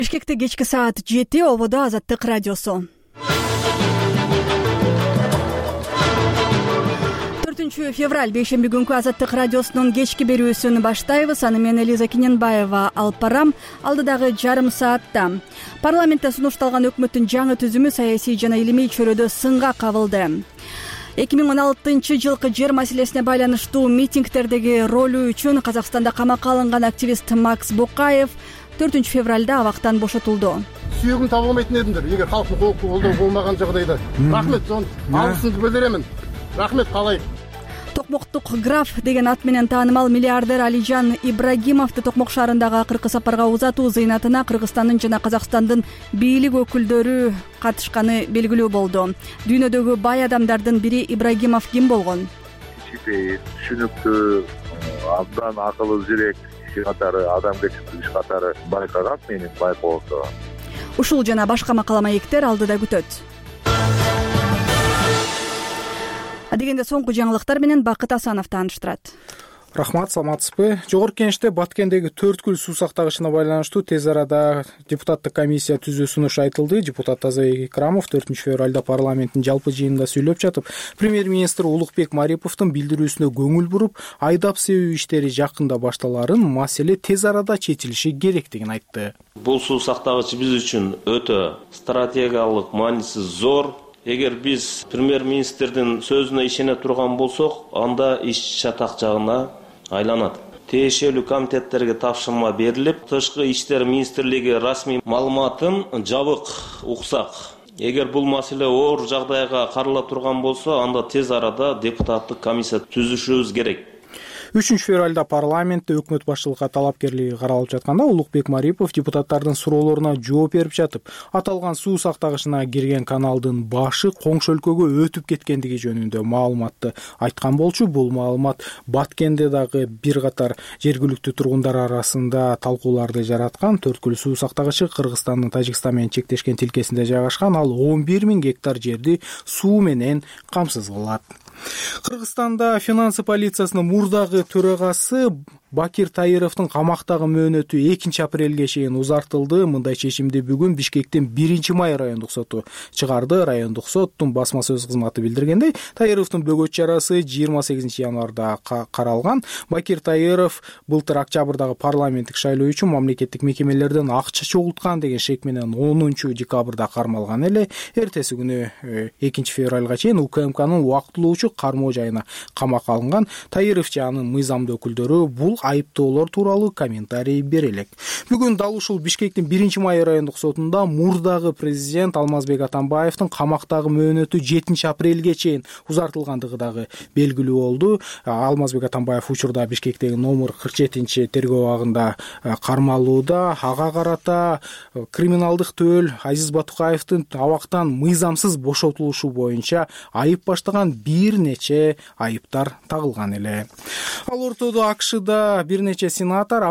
Бишкекте кечки саат 7 ободо Азаттык радиосу. 4 февраль бейшемби күнкү Азаттык радиосунун кечки берүүсүн баштайбыз. Аны мен Элиза Киненбаева алып барам. Алдыдагы жарым саатта парламентте сунушталган өкмөттүн жаңы түзүмү саясий жана илимий чөйрөдө сынга кабылды. 2016 жылкы жер маселесине байланыштуу митингдердеги ролу үчүн Казакстанда камакка алынган активист Макс Бокаев 4 февралда абактан бошотулду. Сүйөгүн таба алмайтын едимдер, эгер калктын колдоо болмаган жагдайда. Рахмет, алгысымды билдиремин. Рахмет, калайык. Токмоктук граф деген ат менен таанымал миллиардер Алижан Ибрагимовду Токмок шаарындагы акыркы сапарга узатуу зыйнатына Кыргызстандын жана Казакстандын бийлик өкүлдөрү катышканы белгилүү болду. Дүйнөдөгү бай адамдардын бири Ибрагимов ким болгон? Кичинекей, түшүнүктүү, абдан акылы жүрөк киши катары, адамгерчилик иш катары байкаган менин байкоосо. Ушул жана башка макала маектер алдыда күтөт. Дегенде соңку жаңылыктар менен Бакыт Асанов тааныштырат. Рахмат, саламатсызбы? Жогорку Кеңеште Баткендеги Төрткүл суу сактагычына байланыштуу тез арада депутаттык комиссия түзүү сунуш айтылды. Депутат Азай Икрамов 4 февралда парламенттин жалпы жыйынында сүйлөп жатып, премьер-министр Улукбек Мариповдун билдирүүсүнө көңүл буруп, айдап себүү иштери жакында башталарын, маселе тез арада чечилиши керектигин айтты. Бул суу сактагыч биз үчүн өтө стратегиялык мааниси зор. Эгер биз премьер-министрдин сөзүнө ишене турган болсок, анда иш чатак жагына айланат. Тиешелүү комитеттерге тапшырма берилип, Тышкы иштер министрлиги расмий маалыматын жабык уксак. Эгер бул маселе оор жагдайга карала турган болсо, анда тез арада депутаттык комиссия түзүшүбүз керек. 3 февралда парламентте өкмөт башчылыкка талапкерлиги каралып жатканда Улукбек Марипов депутаттардын суроолоруна жооп берип жатып, аталган суу сактагычына кирген каналдын башы коңшу өлкөгө өтүп кеткендиги жөнүндө маалыматты айткан болчу. Бул маалымат Баткенде дагы бир катар жергиликтүү тургундар арасында талкууларды жараткан. Төрткүл суу сактагычы Кыргызстандын Тажикстан менен чектешкен тилкесинде жайгашкан. Ал 11 000 гектар жерди суу менен камсыз кылат. Кыргызстанда финансы полициясынын мурдагы төрагасы Бакир Таировдун камактагы мөөнөтү 2 апрелге чейин узартылды. Мындай чечимди бүгүн Бишкектин 1 май райондук соту чыгарды. Райондук соттун басма сөз кызматы билдиргендей, Таировдун бөгөт чарасы 28 январда каралган. Бакир Таиров былтыр октябрдагы парламенттик шайлоо үчүн мамлекеттик мекемелерден акча чогулткан деген шек менен 10 декабрда кармалган эле. Эртеси күнү 2 февралга чейин УКМКнын убактылуучу кармоо жайына камакка алынган. Таиров же анын мыйзамдуу өкүлдөрү бул айыптоолор тууралуу комментарий бере элек. Бүгүн дал ушул Бишкектин 1 май райондук сотунда мурдагы президент Алмазбек Атамбаевдин камактагы мөөнөтү 7 апрелге чейин узартылгандыгы дагы белгилүү болду. Алмазбек Атамбаев учурда Бишкектеги номер 47 тергөө абагында кармалууда. Ага карата криминалдык төөл Азиз Батукаевдин абактан мыйзамсыз бошотулушу боюнча айып баштаган бир нече айыптар тагылган эле. Ал ортодо АКШда бир нече сенатор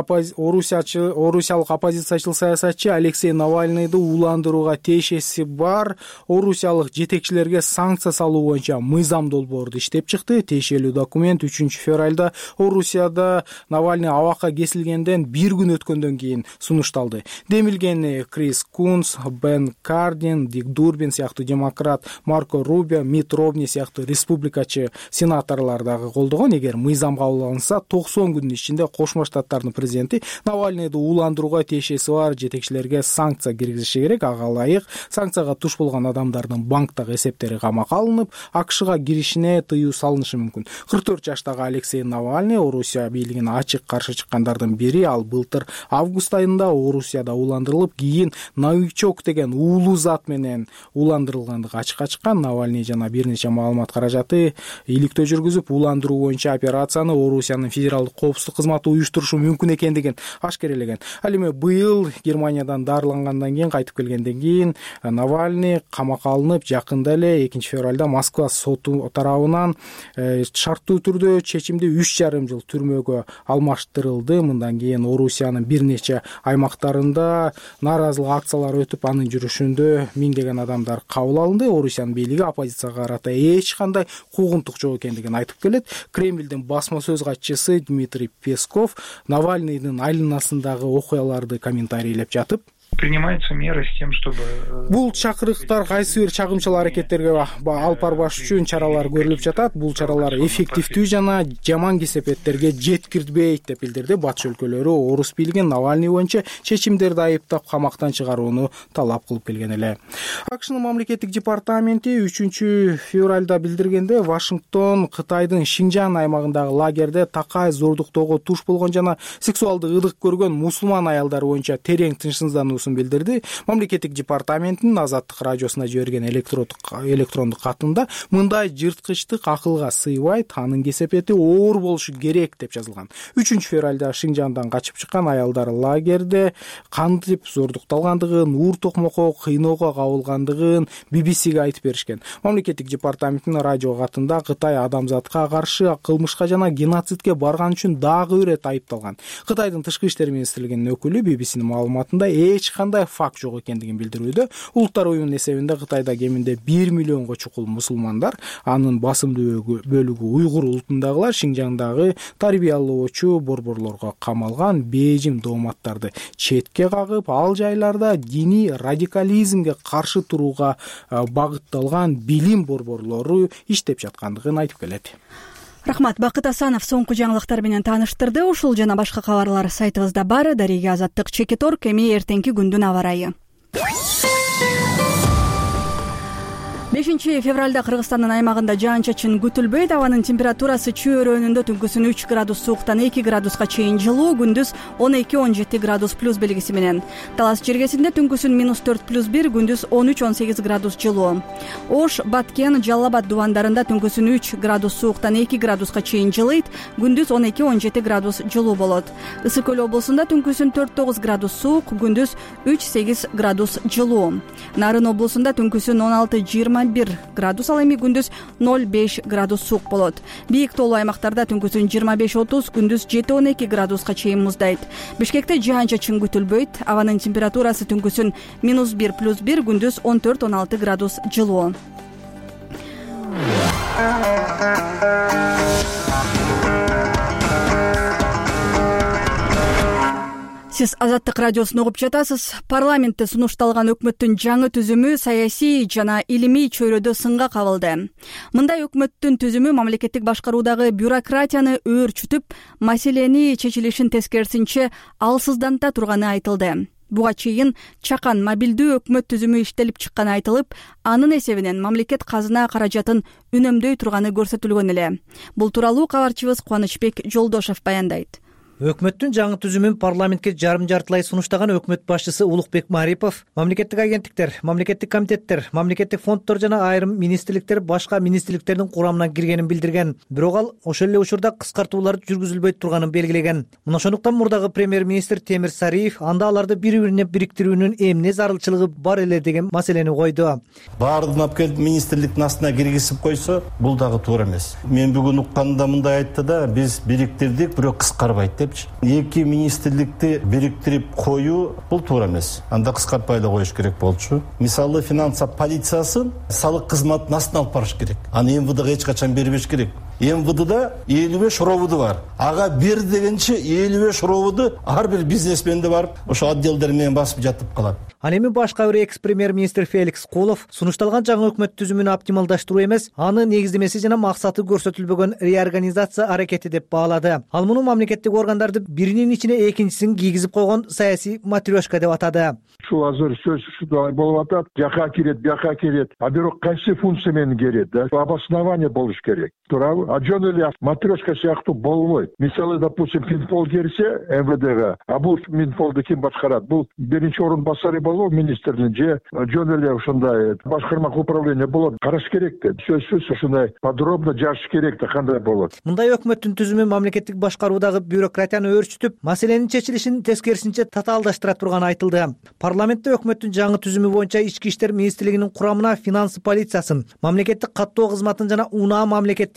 орусиялык оппозициячыл саясатчы Алексей Навальныйды ууландырууга тиешеси бар орусиялык жетекчилерге санкция салуу боюнча мыйзам долбоорду иштеп чыкты. Тиешелүү документ 3 февралда Орусияда Навальный абакка кесилгенден бир күн өткөндөн кийин сунушталды. Демилгени Крис Кунс, Бен Кардин, Дик Дурбин сыяктуу демократ, Марко Рубио, Мит Ромни сыяктуу республикачы сенаторлор дагы колдогон. Эгер мыйзам кабыл алынса, 90 күндүн ичинде Кошмо Штаттардын президенти Навальныйды ууландырууга тиешеси бар жетекчилерге санкция киргизиши керек. Ага ылайык санкцияга туш болгон адамдардын банктагы эсептери камакка алынып, АКШга киришине тыюу салынышы мүмкүн. 44 жаштагы Алексей Навальный Орусия бийлигине ачык каршы чыккандардын бири. Ал былтыр август айында Орусияда ууландырылып, кийин новичок деген уулуу зат менен ууландырылгандыгы ачыкка чыккан. Навальный жана бир нече маалымат каражаты иликтөө жүргүзүп, ууландыруу боюнча операцияны Орусиянын федералдык коопсуздук кызматы уюштурушу мүмкүн экендигин ашкерелеген. Ал эми быйыл Германиядан дарылангандан кийин кайтып келгенден кийин Навальный камакка алынып, жакында эле 2 февралда Москва соту тарабынан шарттуу түрдө чечимди 3,5 жыл түрмөгө алмаштырылды. Мындан кийин Орусиянын бир нече аймактарында нааразылык акциялары өтүп, анын жүрүшүндө миңдеген адамдар кабыл алынды. Орусиянын бийлиги оппозицияга карата эч кандай куугунтук жок экендигин айтып келет. Кремлдин басма сөз катчысы Дмитрий Песков Навальныйдын айланасындагы окуяларды комментарийлеп жатып, принимаются меры с тем, чтобы бул чакырыктар кайсы бир чагымчыл аракеттерге алып барбаш үчүн чаралар көрүлүп жатат. Бул чаралар эффективдүү жана жаман кесепеттерге жеткирбейт деп билдирди. Батыш өлкөлөрү орус бийлигин Навальный боюнча чечимдерди айыптап камактан чыгарууну талап кылып келген эле. АКШнын мамлекеттик департаменти 3-февралда билдиргенде Вашингтон Кытайдын Шинжан аймагындагы лагерде такай зордуктоого туш болгон жана сексуалдык ыдык көргөн мусулман аялдар боюнча терең тынчсыздануусун билдирди. Мамлекеттик департаменттин Азаттык радиосуна жиберген электрондук катында мындай жырткычтык акылга сыйбайт, анын кесепети оор болушу керек деп жазылган. 3-февралда Шинжандан качып чыккан аялдар лагерде кантип зордукталгандыгын, уур токмокко кыйноого кабылгандыгын BBC-ге айтып беришкен. Мамлекеттик департаменттин радио катында Кытай адамзатка каршы кылмышка жана геноцидке барган үчүн дагы бир ирет айыпталган. Кытайдын тышкы иштер министрлигинин өкүлү BBC-нин маалыматында эч кандай факт жок экендигин билдирүүдө. Улуттар уюмунун эсебинде Кытайда кеминде 1 миллионго чукул мусулмандар, анын басымдуу бөлүгү уйгур улутундагылар Шинжаңдагы тарбиялоочу борборлорго камалган. Бейжим дооматтарды четке кагып, ал жайларда диний радикализмге каршы турууга багытталган билим борборлору иштеп жаткандыгын айтып келет. Рахмат. Бакыт Асанов соңку жаңылыктар менен тааныштырды. Ушул жана башка кабарлар сайтыбызда бар. Дарига Азаттык Чекиторг. Эми эртеңки күндүн аба ырайы. 5-февралда Кыргызстандын аймагында жаан-чачын күтүлбөйт. Абанын температурасы чөйрөнүндө түнкүсүн 3 градус сууктан 2 градуска чейин жылуу, күндүз 12-17 градус плюс белгиси менен. Талас жергесинде түнкүсүн -4+1, күндүз 13-18 градус жылуу. Ош, Баткен, Жалал Абад дубандарында түнкүсүн 3 градус сууктан 2 градуска чейин жылыйт, күндүз 12-17 градус жылуу болот. Ысык Көл облусунда түнкүсүн 4-9 градус суук, күндүз 3-8 градус жылуу. Нарын облусунда түнкүсүн 16-21 градус, ал эми күндүз 0-5 градус суук болот. Бийик тоолуу аймактарда түнкүсүн 25-30, күндүз 7-12 градуска чейин муздайт. Бишкекте жаан-чачын күтүлбөйт. Абанын температурасы түнкүсүн -1+1, күндүз 14-16 градус жылуу. Сиз Азаттык радиосун угуп жатасыз. Парламентте сунушталган өкмөттүн жаңы түзүмү саясий жана илимий чөйрөдө сынга кабылды. Мындай өкмөттүн түзүмү мамлекеттик башкаруудагы бюрократияны өөрчүтүп, маселени чечилишин тескерисинче алсызданта турганы айтылды. Буга чейин чакан мобилдүү өкмөт түзүмү иштелип чыкканы айтылып, анын эсебинен мамлекет казына каражатын үнөмдөй турганы көрсөтүлгөн эле. Бул тууралуу кабарчыбыз Кубанычбек Жолдошов баяндайт. Өкмөттүн жаңы түзүмүн парламентке жарым-жартылай сунуштаган өкмөт башчысы Улукбек Марипов мамлекеттик агенттиктер, мамлекеттик комитеттер, мамлекеттик фонддор жана айрым министрликтер башка министрликтердин курамына киргенин билдирген. Бирок ал ошол эле учурда кыскартуулар жүргүзүлбөй турганын белгилеген. Мына ошондуктан мурдагы премьер-министр Темир Сариев анда аларды бири-бирине бириктирүүнүн эмне зарылчылыгы бар эле деген маселени койду. Баардыгын алып келип министрликтин астына киргизип койсо, бул дагы туура эмес. Мен бүгүн укканда мындай айтты да, биз бириктирдик, бирок кыскарбайт деп. Эки министрликти бириктирип коюу бул туура эмес. Анда кыскартпай эле коюш керек болчу. Мисалы финанса полициясын салык кызматынын астына алып барыш керек. Аны МВДга эч качан бербеш керек. МВДда 55 роводу бар. Ага бер дегенче 55 роводу ар бир бизнесменде барып, ошо отделдер менен басып жатып калат. Ал эми башка бир экс-премьер-министр Феликс Кулов сунушталган жаңы өкмөт түзүмүнү оптималдаштыруу эмес, аны негиздемеси жана максаты көрсөтүлбөгөн реорганизация аракети деп баалады. Ал муну мамлекеттик органдарды биринин ичине экинчисин кийгизип койгон саясий матрешка деп атады. Ушул азыр сөз ушундай болуп атат, жака кирет, бияка кирет. А бирок кайсы функция менен кирет да? Обоснование болуш керек. Туурабы? А жөн эле матрешка сыяктуу болбойт. Мисалы, допустим, Минпол кирсе МВДга, а бул Минполду ким башкарат? Бул биринчи орун басары болобу министрдин же жөн эле ушундай башкармак управление болот. Караш керек да. Сөзсүз ушундай подробно жазыш керек да, кандай болот. Мындай өкмөттүн түзүмү мамлекеттик башкаруудагы бюрократияны өөрчүтүп, маселенин чечилишин тескерисинче татаалдаштыра турганы айтылды. Парламентте өкмөттүн жаңы түзүмү боюнча Ички иштер министрлигинин курамына финансы полициясын, мамлекеттик каттоо кызматын жана унаа мамлекеттик ишканасы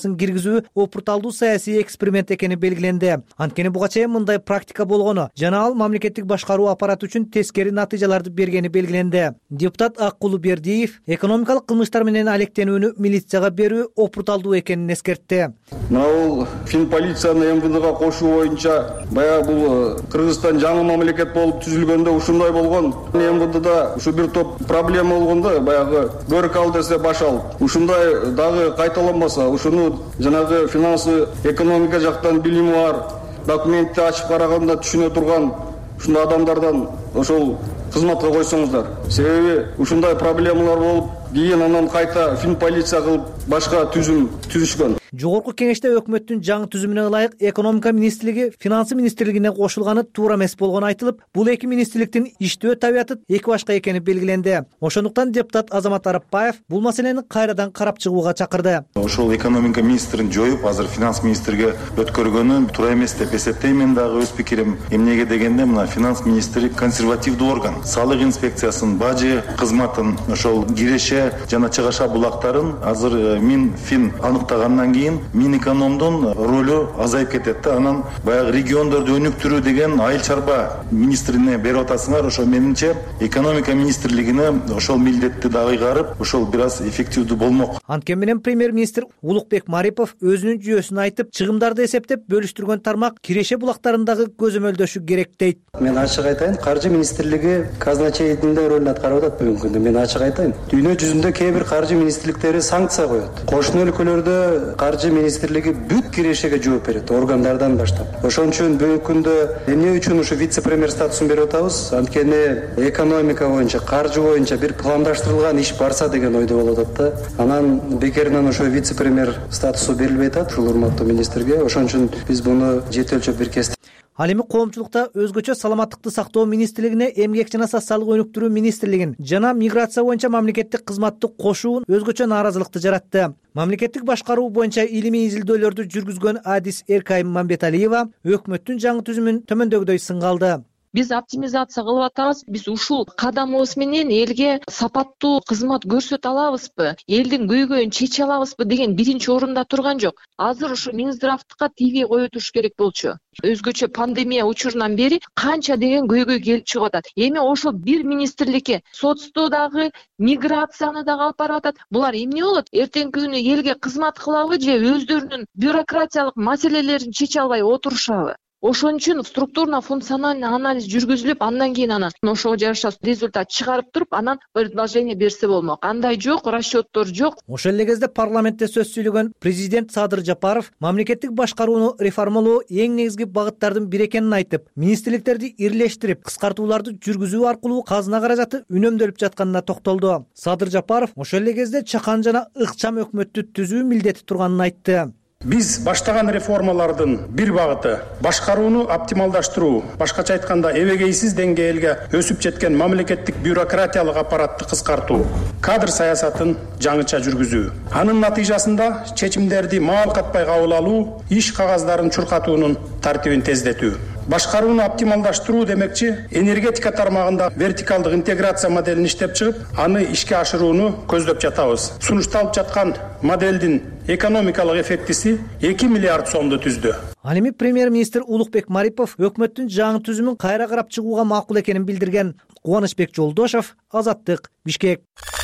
реформасын киргизүү опурталдуу саясий эксперимент экени белгиленди. Анткени буга чейин мындай практика болгону жана ал мамлекеттик башкаруу аппараты үчүн тескери натыйжаларды бергени белгиленди. Депутат Аккулу Бердиев экономикалык кылмыштар менен алектенүүнү милицияга берүү опурталдуу экенин эскертти. Бул Финполицияны МВДга кошуу боюнча баягы бул Кыргызстан жаңы мамлекет болуп түзүлгөндө ушундай болгон. МВДда ушу бир топ проблема болгондо баягы көрүк ал десе баш ал. Ушундай дагы кайталанбаса, ушуну жанагы финансы экономика жактан билими бар, документти ачып караганда түшүнө турган ушундай адамдардан ошол кызматка койсоңуздар. Себеби ушундай проблемалар болуп, кийин анан кайта Финполиция кылып башка түзүм түзүшкөн. Жогорку кеңеште өкмөттүн жаңы түзүмүнө ылайык экономика министрлиги финансы министрлигине кошулганы туура эмес болгону айтылып, бул эки министрликтин иштөө табияты эки башка экени белгиленди. Ошондуктан депутат Азамат Арапбаев бул маселени кайрадан карап чыгууга чакырды. Ошол экономика министрин жоюп, азыр финанс министрге өткөргөнү туура эмес деп эсептейм. Дагы өз пикирим эмнеге дегенде, мына финанс министри консервативдүү орган. Салык инспекциясын, бажы кызматын, ошол киреше жана чыгаша булактарын азыр Минфин аныктагандан кийин Минэкономдун ролу азайып кетет да. Анан баягы региондорду өнүктүрүү деген айыл чарба министрине берип атасыңар. Ошо менимче экономика министрлигине ошол милдетти дагы ыйгарып, ошол бир аз эффективдүү болмок. Анткени менен премьер-министр Улукбек Марипов өзүнүн жүйөсүн айтып, чыгымдарды эсептеп бөлүштүргөн тармак киреше булактарындагы көзөмөлдөшү керек дейт. Мен ачык айтайын, каржы министрлиги казначейдин ролун аткарып атат бүгүнкү күндө. Мен ачык айтайын. Дүйнө жүзүндө кээ бир каржы министрликтери санкция коет. Кошуна өлкөлөрдө каржы министрлиги бүт кирешеге жооп берет, органдардан баштап. Ошон үчүн бүгүнкү күндө эмне үчүн ушу вице-премьер статусун берип атабыз? Анткени экономика боюнча, каржы боюнча бир пландаштырылган иш барса деген ойдо болуп атат да. Анан бекеринен ошо вице-премьер статусу берилбей атат ушул урматтуу министрге. Ошон үчүн биз буну жете өлчөп бир кестик. Ал эми коомчулукта өзгөчө саламаттыкты сактоо министрлигине, эмгек жана социалдык өнүктүрүү министрлигин жана миграция боюнча мамлекеттик кызматты кошуун өзгөчө нааразылыкты жаратты. Мамлекеттик башкаруу боюнча илимий изилдөөлөрдү жүргүзгөн адис Эркай Мамбеталиева өкмөттүн жаңы түзүмүн төмөндөгүдөй сынга алды. Биз оптимизация кылып атабыз. Биз ушул кадамыбыз менен элге сапаттуу кызмат көрсөтө алабызбы, элдин көйгөйүн чече алабызбы деген биринчи орунда турган жок. Азыр ушу Минздравтыкка ТВ коюп туруш керек болчу. Өзгөчө пандемия учурунан бери канча деген көйгөй келип чыгып атат. Эми ошол бир министрликке соцту дагы, миграцияны дагы алып барып атат. Булар эмне болот? Эртеңки күнү элге кызмат кылабы же өздөрүнүн бюрократиялык маселелерин чече албай отурушабы? Ошон үчүн структурно-функциональный анализ жүргүзүлүп, андан кийин анан ошого жараша результат чыгарып туруп, анан предложение берсе болмок. Андай жок, расчеттор жок. Ошол эле кезде парламентте сөз сүйлөгөн президент Садыр Жапаров мамлекеттик башкарууну реформалоо эң негизги багыттардын бири экенин айтып, министрликтерди ирлештирип, кыскартууларды жүргүзүү аркылуу казына каражаты үнөмдөлүп жатканына токтолду. Садыр Жапаров ошол эле кезде чакан жана ыкчам өкмөттү түзүү милдети турганын айтты. Биз баштаган реформалардын бир багыты башкарууну оптималдаштыруу, башкача айтканда эбегейсиз деңгээлге өсүп жеткен мамлекеттик бюрократиялык аппаратты кыскартуу, кадр саясатын жаңыча жүргүзүү. Анын натыйжасында чечимдерди маал катпай кабыл алуу, иш кагаздарын чуркатуунун тартибин тездетүү. Башкарууну оптималдаштыруу демекчи, энергетика тармагында вертикалдык интеграция моделин иштеп чыгып, аны ишке ашырууну көздөп жатабыз. Сунушталып жаткан модельдин экономикалык эффектиси 2 миллиард сомду түздү. Ал эми премьер-министр Улукбек Марипов өкмөттүн жаңы түзүмүн кайра карап чыгууга макул экенин билдирген. Кубанычбек Жолдошов, Азаттык, Бишкек.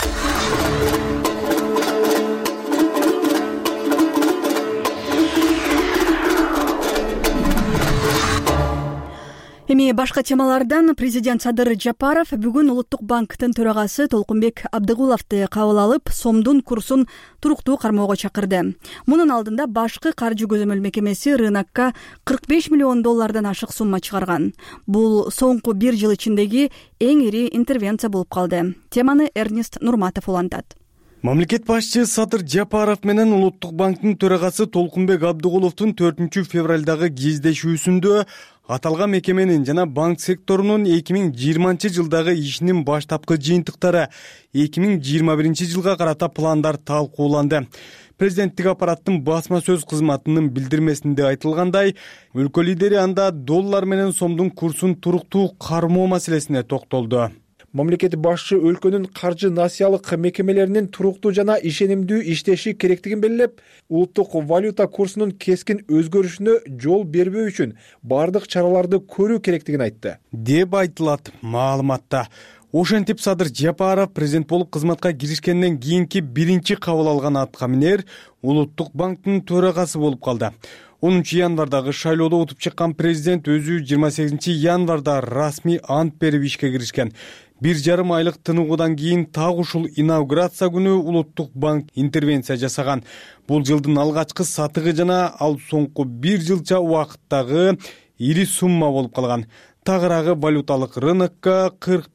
Эми башка темалардан президент Садыр Жапаров бүгүн Улуттук банктын төрагасы Толкунбек Абдыгуловду кабыл алып, сомдун курсун туруктуу кармоого чакырды. Мунун алдында башкы каржы көзөмөл мекемеси рынокко 45 миллион доллардан ашык сумма чыгарган. Бул соңку бир жыл ичиндеги эң ири интервенция болуп калды. Теманы Эрнест Нурматов улантат. Мамлекет башчы Садыр Жапаров менен Улуттук банктын төрагасы Толкунбек Абдыгуловдун 4 февралдагы кездешүүсүндө аталган мекеменин жана банк секторунун 2020 жылдагы ишинин баштапкы жыйынтыктары 2021 жылга карата пландар талкууланды. Президенттик аппараттын басма сөз кызматынын билдирмесинде айтылгандай, өлкө лидери анда доллар менен сомдун курсун туруктуу кармоо маселесине токтолду. Мамлекет башчы өлкөнүн каржы насыялык мекемелеринин туруктуу жана ишенимдүү иштеши керектигин белгилеп, улуттук валюта курсунун кескин өзгөрүшүнө жол бербөө үчүн бардык чараларды көрүү керектигин айтты деп айтылат маалыматта. Ошентип Садыр Жапаров президент болуп кызматка киришкенден кийинки биринчи кабыл алган аткаминер Улуттук банктын төрагасы болуп калды. 10 январдагы шайлоодо утуп чыккан президент өзү 28 январда расмий ант берип ишке киришкен. 1,5 айлык тыныгуудан кийин так ушул инаугурация күнү Улуттук банк интервенция жасаган. Бул жылдын алгачкы сатыгы жана ал соңку 1 жылча убакыттагы ири сумма болуп калган. Тагыраагы валюталык рынокко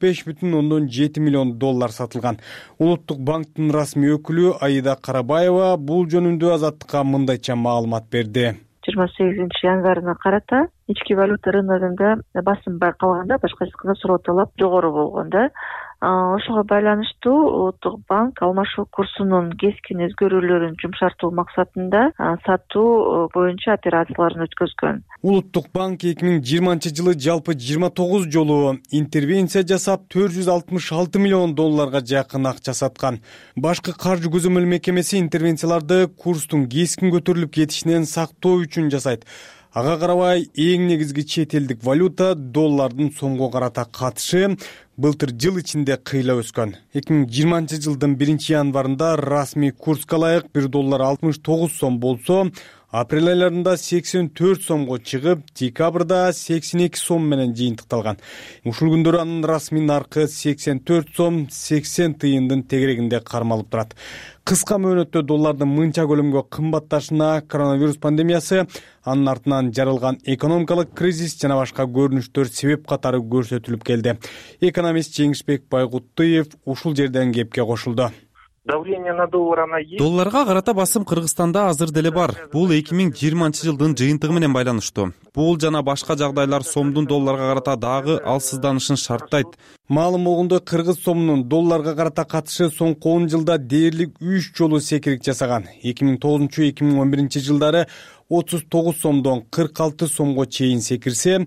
45,7 миллион доллар сатылган. Улуттук банктын расмий өкүлү Аида Карабаева бул жөнүндө Азаттыкка мындайча маалымат берди. 28 январына карата ички валюта рыногунда басым байкалганда, башкача айтканда суроо талап жогору болгондо, ошого байланыштуу Улуттук банк алмашуу курсунун кескин өзгөрүүлөрүн жумшартуу максатында сатуу боюнча операцияларын өткөзгөн. Улуттук банк 2020 жылы жалпы 29 жолу интервенция жасап 466 миллион долларга жакын акча саткан. Башкы каржы көзөмөл мекемеси интервенцияларды курстун кескин көтөрүлүп кетишинен сактоо үчүн жасайт. Ага карабай эң негизги чет элдик валюта доллардын сомго карата катышы былтыр жыл ичинде кыйла өскөн. 2020 жылдын 1 январында расмий курска ылайык 1 доллар 69 сом болсо, апрель айларында 84 сомго чыгып, декабрда 82 сом менен жыйынтыкталган. Ушул күндөр анын расмий наркы 84 сом 80 тыйындын тегерегинде кармалып турат. Кыска мөөнөттө доллардын мынча көлөмгө кымбатташына коронавирус пандемиясы, анын артынан жаралган экономикалык кризис жана башка көрүнүштөр себеп катары көрсөтүлүп келди. Экономист Жеңишбек Байгуттуев ушул жерден кепке кошулду. Давление на доллар есть. Долларга карата басым Кыргызстанда азыр деле бар. Бул 2020 жылдын жыйынтыгы менен байланыштуу. Бул жана башка жагдайлар сомдун долларга карата дагы алсызданышын шарттайт. Маалым болгондой, кыргыз сомунун долларга карата катышы соңку 10 жылда дээрлик 3 жолу секирик жасаган. 2009-2011 жылдары 39 сомдон 46 сомго чейин секирсе,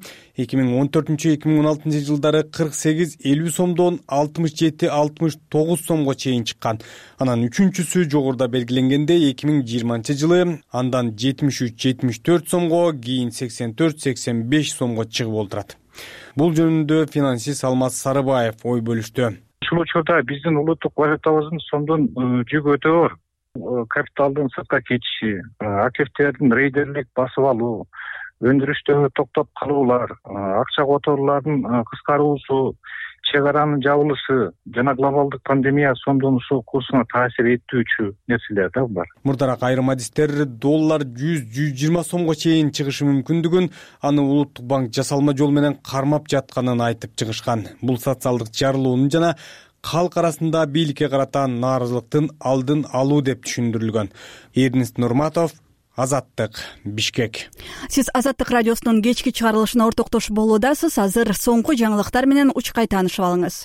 2014-2016 жылдары 48-50 сомдон 67-69 сомго чейин чыккан. Анан үчүнчүсү жогоруда белгиленгенде 2020 жылы андан 73-74 сомго, кийин 84-85 сомго чыгып олтурат. Бул жөнүндө финансист Алмаз Сарыбаев ой бөлүштү. Ушул учурда биздин улуттук валютабыздын сомдун жүгү өтө оор. Капиталдын сыртка кетиши, активдердин рейдерлик басып алуу, өндүрүштөгү токтоп калуулар, акча которуулардын кыскаруусу, чек аранын жабылышы жана глобалдык пандемия сомдун ушул курсуна таасир этүүчү нерселер да бар. Мурдараак айрым адистер доллар 100-120 сомго чейин чыгышы мүмкүндүгүн, аны Улуттук банк жасалма жол менен кармап жатканын айтып чыгышкан. Бул социалдык жарылуунун жана калк арасында бийликке карата нааразылыктын алдын алуу деп түшүндүрүлгөн. Эрнест Нурматов, Азаттык, Бишкек. Сиз Азаттык радиосунун кечки чыгарылышына ортоктошуп болуудасыз. Азыр соңку жаңылыктар менен учкай таанышып алыңыз.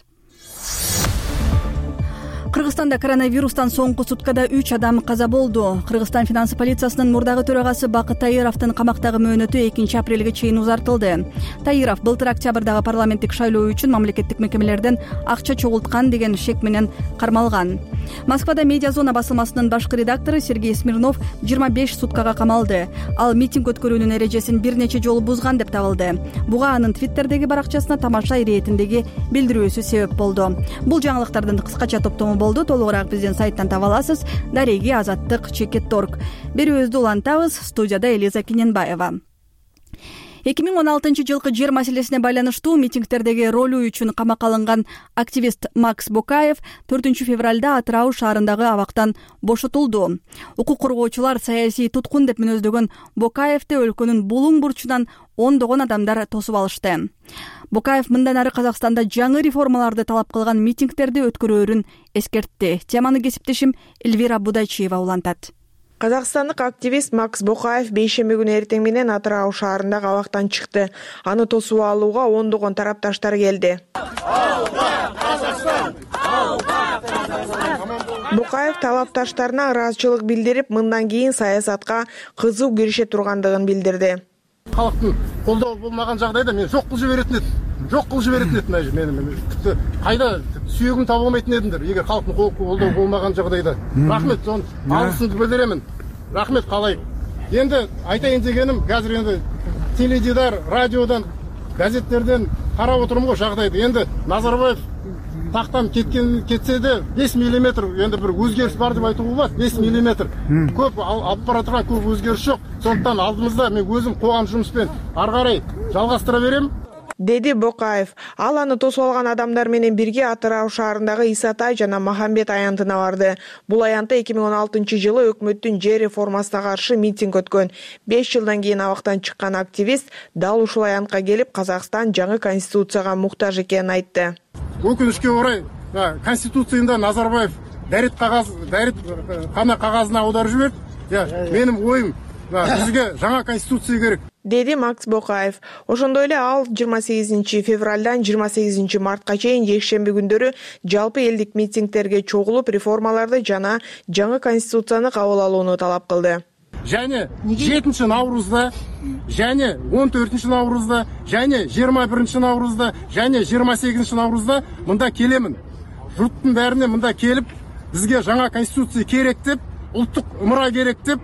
Кыргызстанда коронавирустан соңку суткада 3 адам каза болду. Кыргызстан финансы полициясынын мурдагы төрагасы Бакыт Таировдун камактагы мөөнөтү 2 апрелге чейин узартылды. Таиров былтыр октябрдагы парламенттик шайлоо үчүн мамлекеттик мекемелерден акча чогулткан деген шек менен кармалган. Москвада Медиа зона басылмасынын башкы редактору Сергей Смирнов 25 суткага камалды. Ал митинг өткөрүүнүн эрежесин бир нече жолу бузган деп табылды. Буга анын Твиттердеги баракчасына тамаша иретиндеги билдирүүсү себеп болду. Бул жаңылыктардын кыскача топтому болду. Толугураак биздин сайттан таба аласыз. Дареги Азаттык.org. Берүүбүздү улантабыз. Студияда Элиза Киненбаева. 2016 жылкы жер маселесине байланыштуу митингдердеги ролу үчүн камакка алынган активист Макс Бокаев 4 февралда Атырау шаарындагы абактан бошотулду. Укук коргоочулар саясий туткун деп мүнөздөгөн Бокаевди өлкөнүн булуң бурчунан ондогон адамдар тосуп алышты. Бокаев мындан ары Казакстанда жаңы реформаларды талап кылган митингдерди өткөрөөрүн эскертти. Теманы кесиптешим Эльвира Будайчиева улантат. Казакстандык активист Макс Бокаев бейшемби күнү эртең менен Атырау шаарындагы абактан чыкты. Аны тосуп алууга ондогон тарапташтар келди. Бокаев талапташтарына ыраазычылык билдирип, мындан кийин саясатка кызуу кирише тургандыгын билдирди. Халктын колдоо болмаган жагдайда мен сокку жиберетін едим. жоқ қылып жіберетін еді мына мені тіпті қайда сүйегін таба алмайтын едіңдер егер халықтың қолдауы болмаған жағдайда. Рахмет, соны алғысымды білдіремін. Рахмет, қалайық. Енді айтайын дегенім, қазір енді теледидар, радиодан, газеттерден қарап отырмын ғой жағдайды. Енді Назарбаев тақтан кетсе де 5 миллиметр енді бір өзгеріс бар деп айтуға болады. 5 миллиметр. Көп алып бара жатқан көп өзгеріс жоқ. Сондықтан алдымызда мен өзім қоғам жұмыспен ары қарай жалғастыра беремін, деди Бокаев. Ал аны тосуп алган адамдар менен бирге Атырау шаарындагы Исатай жана Махамбет аянтына барды. Бул аянтта 2016-жылы өкмөттүн жер реформасына каршы митинг өткөн. 5 жылдан кийин абактан чыккан активист дал ушул аянтка келип, Казакстан жаңы конституцияга муктаж экенин айтты. Өкүнүчкө орай, конституцияда Назарбаев дәрет кана кагазына аударып жиберди. Менин оюм, бизге жаңа конституция керек, деди Макс Бокаев. Ошондой эле ал 28 февралдан 28 мартка чейин жекшемби күндөрү жалпы элдик митингтерге чогулуп, реформаларды жана жаңы конституцияны кабыл алууну талап кылды. Және 7 наурузда, және 14 наурузда, және 21 наурузда, және 28 наурузда мында келемін. Жұрттың бәріне мында келіп, бізге жаңа конституция керек деп, ұлттық мұра керек деп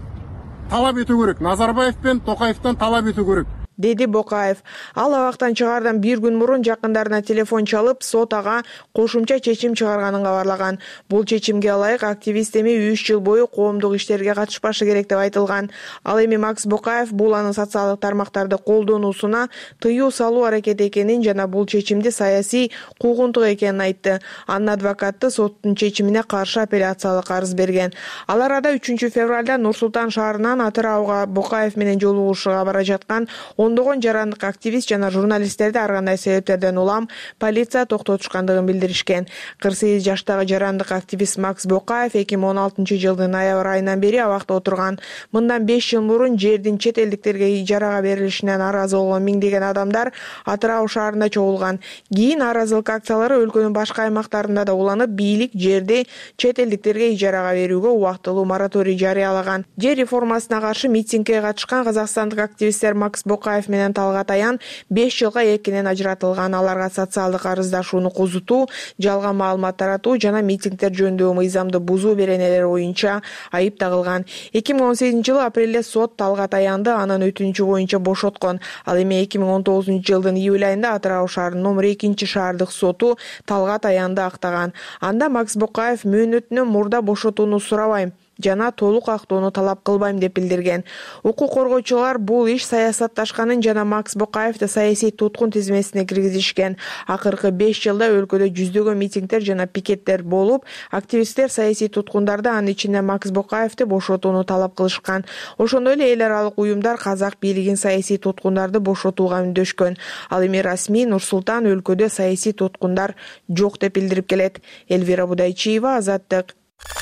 талап ету керек. Назарбаев пен Тоқаевтан талап ету керек, деди Бокаев. Ал абактан чыгардан бир күн мурун жакындарына телефон чалып, сот ага кошумча чечим чыгарганын кабарлаган. Бул чечимге ылайык активист эми 3 жыл бою коомдук иштерге катышпашы керек деп айтылган. Ал эми Макс Бокаев бул анын социалдык тармактарды колдонуусуна тыюу салуу аракети экенин жана бул чечимди саясий куугунтук экенин айтты. Анын адвокаты соттун чечимине каршы апелляциялык арыз берген. Ал арада 3 февралда Нур-Султан шаарынан Атырауга Бокаев менен жолугушууга бара жаткан ондогон жарандык активист жана журналисттерди ар кандай себептерден улам полиция токтотушкандыгын билдиришкен. 48 жаштагы жарандык активист Макс Бокаев 2016-жылдын ноябрь айынан бери абакта отурган. Мындан 5 жыл мурун жердин чет элдиктерге ижарага берилишине нааразы болгон миңдеген адамдар Атырау шаарында чогулган. Кийин нааразылык акциялары өлкөнүн башка аймактарында да уланып, бийлик жерди чет элдиктерге ижарага берүүгө убактылуу мораторий жарыялаган. Жер реформасына каршы митингге катышкан казакстандык активисттер Макс Бокаев менен Талгат Аян 5 жылга эркинен ажыратылган. Аларга социалдык арыздашууну козутуу, жалган маалымат таратуу жана митингдер жөнүндөгү мыйзамды бузуу беренелери боюнча айып тагылган. 2018-жылы апрелде сот Талгат Аянды анын өтүнүчү боюнча бошоткон. Ал эми 2019-жылдын июль айында Атырау шаарынын номер 2 шаардык соту Талгат Аянды актаган. Анда Макс Бокаев мөөнөтүнөн мурда бошотууну сурабайм жана толук актоону талап кылбайм деп билдирген. Укук коргоочулар бул иш саясатташканын жана Макс Бокаевди саясий туткун тизмесине киргизишкен. Акыркы 5 жылда өлкөдө жүздөгөн митингдер жана пикеттер болуп, активисттер саясий туткундарды, анын ичинде Макс Бокаевди бошотууну талап кылышкан. Ошондой эле эл аралык уюмдар казак бийлигин саясий туткундарды бошотууга үндөшкөн. Ал эми расмий Нур-Султан өлкөдө саясий туткундар жок деп билдирип келет. Элвира Будайчиева, Азаттык.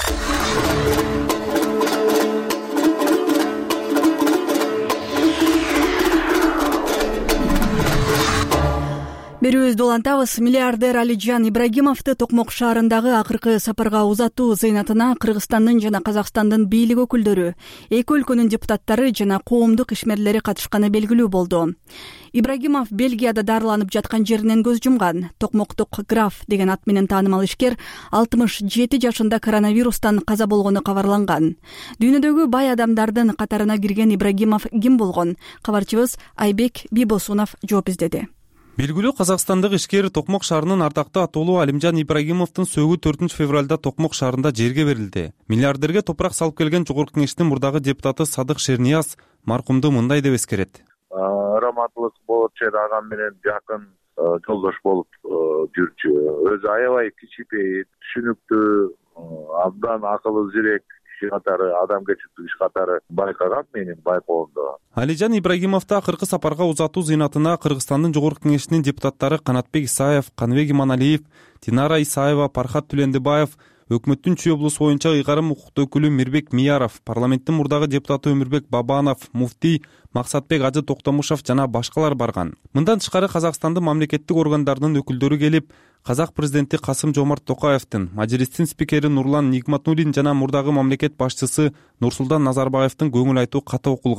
Берүүбүздү улантабыз. Миллиардер Алиджан Ибрагимовду Токмок шаарындагы акыркы сапарга узатуу зыйнатына Кыргызстандын жана Казакстандын бийлик өкүлдөрү, эки өлкөнүн депутаттары жана коомдук ишмерлери катышканы белгилүү болду. Ибрагимов Бельгияда дарыланып жаткан жеринен көз жумган. Токмоктук граф деген ат менен таанымал ишкер 67 жашында коронавирустан каза болгону кабарланган. Дүйнөдөгү бай адамдардын катарына кирген Ибрагимов ким болгон? Кабарчыбыз Айбек Бибосунов жооп издеди. Белгилүү казакстандык ишкер Токмок шаарынын ардактуу атоолуу Алимжан Ибрагимовдун сөөгү 4 февралда Токмок шаарында жерге берилди. Миллиардерге топурак салып келген Жогорку Кеңештин мурдагы депутаты Садык Шернияз маркумду мындай деп эскерет. Раматылык болчу агам менен жакын жолдош болуп жүрчү. Өзү аябай кичипейт, түшүнүктүү, абдан акылы зирек катары, адамгерчиликтүү иш катары байкагам менин байкоомдо. Алижан Ибрагимовду акыркы сапарга узатуу зыйнатына Кыргызстандын Жогорку Кеңешинин депутаттары Канатбек Исаев, Каныбек Иманалиев, Динара Исаева, Пархат Түлендибаев, өкмөттүн Чүй облусу боюнча ыйгарым укуктуу өкүлү Мирбек Мияров, парламенттин мурдагы депутаты Өмүрбек Бабанов, муфтий Максатбек Ажы Токтомушов жана башкалар барган. Мындан тышкары Казакстандын мамлекеттик органдарынын өкүлдөрү келип, Казак президенти Касым-Жомарт Токаевдин, Мажилистин спикери Нурлан Нигматуллин жана мурдагы мамлекет башчысы Нурсултан Назарбаевдин көңүл айтуу каты окулган.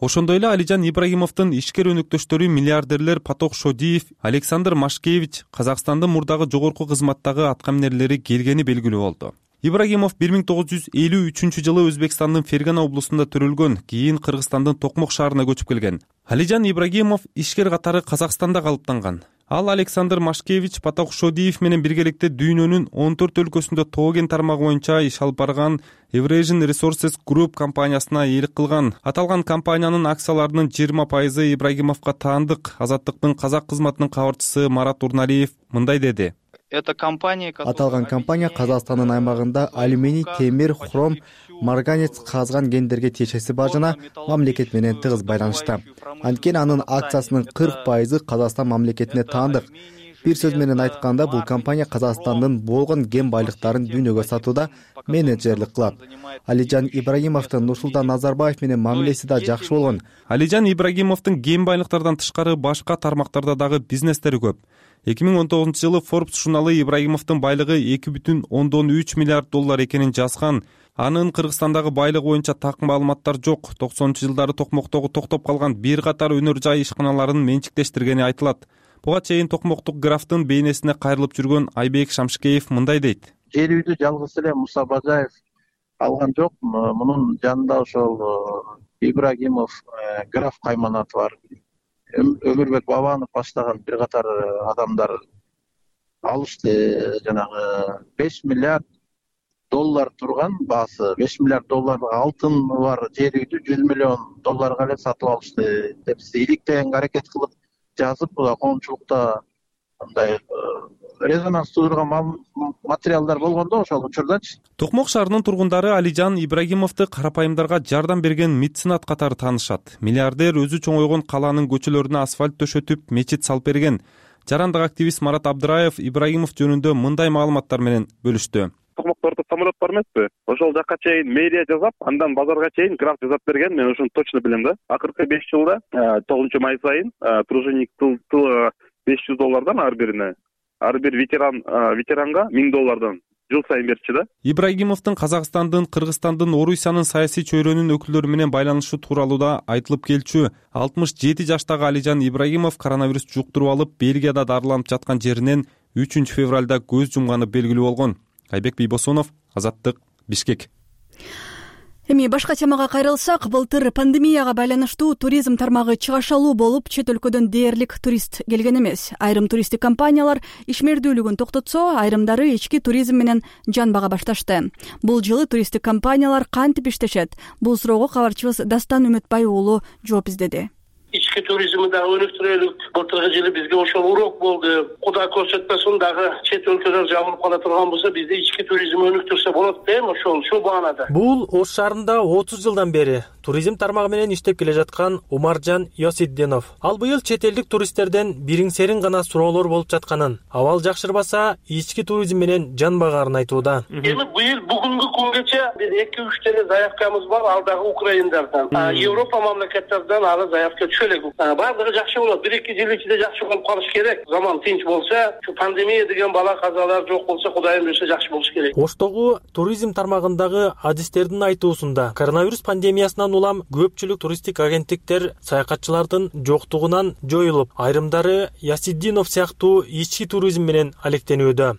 Ошондой эле Алижан Ибрагимовдун ишкер өнөктөштөрү миллиардерлер Паток Шодиев, Александр Машкевич Казакстандын мурдагы жогорку кызматтагы аткаминерлери келгени белгилүү болду. Ибрагимов 1953 жылы Өзбекстандын Фергана облусунда төрөлгөн, кийин Кыргызстандын Токмок шаарына көчүп келген. Алижан Ибрагимов ишкер катары Казакстанда калыптанган. Ал Александр Машкевич Паток Шодиев менен биргеликте дүйнөнүн 14 өлкөсүндө Тоген тармагы боюнча иш алып барган Eurasian Resources Group компаниясына ээлик кылган. Аталган компаниянын акцияларынын 20% Ибрагимовго таандык. Азаттыктын казак кызматынын кабарчысы Марат Урналиев мындай деди. Аталган компания Казакстандын аймагында алюминий, темир, хром, марганец казган кендерге тиешеси бар жана мамлекет менен тыгыз байланышта. Анткени анын акциясынын 40% Казакстан мамлекетине таандык. Бир сөз менен айтканда, бул компания Казакстандын болгон кен байлыктарын дүйнөгө сатууда менеджерлик кылат. Алижан Ибрагимовдун Нурсултан Назарбаев менен мамилеси да жакшы болгон. Алижан Ибрагимовдун кен байлыктардан тышкары башка тармактарда дагы бизнестери көп. 2019 жылы Forbes журналы Ибрагимовдун байлыгы 2,3 миллиард доллар экенин жазган. Анын Кыргызстандагы байлыгы боюнча так маалыматтар жок. 90-жылдары Токмоктогу токтоп калган бир катар өнөр жай ишканаларын менчиктештиргени айтылат. Буга чейин Токмоктук графтын бейнесине кайрылып жүргөн Айбек Шамшыкеев мындай дейт. Жер үйдү жалгыз эле Муса Бажаев алган жок. Мунун жанында ошол Ибрагимов, граф Кайманат бар. Өмүрбек Бабанов баштаган бир катар адамдар алышты. Жанагы 5 миллиард доллар турган баасы, 5 миллиард долларлык алтын бар жер үйдү 100 миллион долларга эле сатып алышты деп иликтеген аракет кылып жазып, коомчулукта мындай резонанс туудурган материалдар болгондо ошол учурдачы. Токмок шаарынын тургундары Алижан Ибрагимовду карапайымдарга жардам берген меценат катары таанышат. Миллиардер өзү чоңойгон калаанын көчөлөрүнө асфальт төшөтүп, мечит салып берген. Жарандык активист Марат Абдыраев Ибрагимов жөнүндө мындай маалыматтар менен бөлүштү. Токмоктордо самолет бар эмеспи? Ошол жакка чейин мэрия жасап, андан базарга чейин граф жасап берген. Мен ошону точно билем да. Акыркы 5 жылда 9 май сайын труженик тыл $500 ар бирине. Ар бир ветеранга $1000 жыл сайын берчү да. Ибрагимовдун Казакстандын, Кыргызстандын, Орусиянын саясий чөйрөнүн өкүлдөрү менен байланышы тууралуу да айтылып келчү. 67 жаштагы Алижан Ибрагимов коронавирус жуктуруп алып, Бельгияда дарыланып жаткан жеринен 3 февралда көз жумганы белгилүү болгон. Айбек Бийбосонов, Азаттык, Бишкек. Эми башка темага кайрылсак, былтыр пандемияга байланыштуу туризм тармагы чыгашалуу болуп, чет өлкөдөн дээрлик турист келген эмес. Айрым туристтик компаниялар ишмердүүлүгүн токтотсо, айрымдары ички туризм менен жанбага башташты. Бул жылы туристтик компаниялар кантип иштешет? Бул суроого кабарчыбыз Дастан Үмүтбай уулу жооп издеди. Ички туризмди дагы өнүктүрөлүк. Былтыркы жылы бизге ошол урок болду. Куда көрсөтпөсүн дагы чет өлкөлөр жабылып кала турган болсо, бизде ички туризм өнүктүрсө болот дейм, ошол баанада. Бул Ош шаарында 30 жылдан бери туризм тармагы менен иштеп келе жаткан Умаржан Йосиддинов. Ал быйыл чет элдик туристтерден бириң-сериң гана суроолор болуп жатканын, абал жакшырбаса, ички туризм менен жанбагаарын айтууда. Эми быйыл бүгүнкү күнгөчө биз 2-3 деле заявкабыз бар, ал дагы Украинадан. Европа мамлекеттеринен ары заявка бардыгы жакшы болот. 1-2 жыл ичинде жакшы болуп калыш керек. Заман тынч болсо, şu пандемия деген бала казалар жок болсо, Кудайым берсе жакшы болуш керек. Оштогу туризм тармагындагы адистердин айтуусунда коронавирус пандемиясынан улам көпчүлүк туристтик агенттиктер саякатчылардын жоктугунан жоюлуп, айрымдары Ясиддинов сыяктуу ички туризм менен алектенүүдө.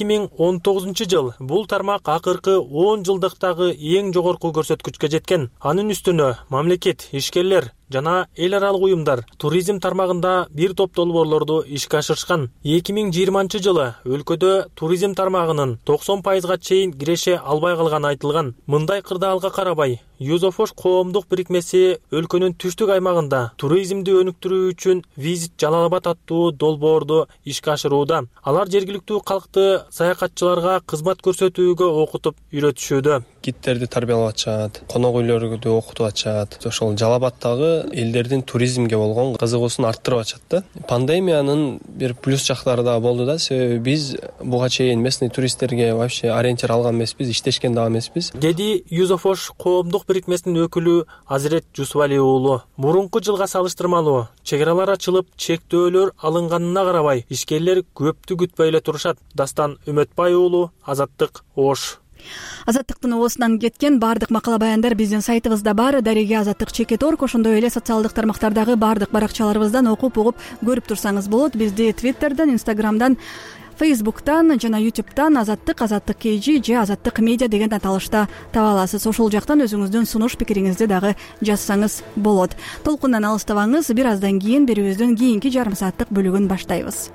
2019 жыл бул тармак акыркы 10 жылдыктагы эң жогорку көрсөткүчкө жеткен. Анын үстүнө мамлекет, ишкерлер жана эл аралык уюмдар туризм тармагында бир топ долбоорлорду ишке ашырышкан. 2020 жылы өлкөдө туризм тармагынын 90%га чейин киреше албай калганы айтылган. Мындай кырдаалга карабай, Юзофош коомдук бирикмеси өлкөнүн түштүк аймагында туризмди өнүктүрүү үчүн Визит Жалал-Абад аттуу долбоорду ишке ашырууда. Алар жергиликтүү калкты саякатчыларга кызмат көрсөтүүгө окутуп үйрөтүшүүдө. Гидтерди тарбиялап атышат, конок үйлөрдү окутуп атышат. Ошол Жалал-Абадтагы элдердин туризмге болгон кызыгуусун арттырып атышат да. Пандемиянын бир плюс жактары да болду да. Себеби биз буга чейин местный туристтерге вообще ориентир алган эмеспиз, иштешкен дагы эмеспиз. Деди Юзофош коомдук бирикмесинин өкүлү Азирет Жусвали уулу. Мурунку жылга салыштырмалуу чек аралар ачылып, чектөөлөр алынганына карабай, ишкерлер көптү күтпөй эле турушат. Дастан Үмүтбай уулу, Азаттык, Ош. Азаттыктын оосунан кеткен баардык макала баяндар биздин сайтыбызда бар. Дареге Азаттык _org, ошондой эле социалдык тармактардагы баардык баракчаларыбыздан окуп угуп көрүп турсаңыз болот. Бизди Twitter'дан, Instagram'дан, Facebook'тан жана YouTube'тан Азаттык KG же Азаттык медиа деген аталышта таба аласыз. Ошол жактан өзүңүздүн сунуш пикириңизди дагы жазсаңыз болот. Толкундан алыстабаңыз. Бир аздан кийин берүүбүздүн кийинки жарым сааттык бөлүгүн баштайбыз.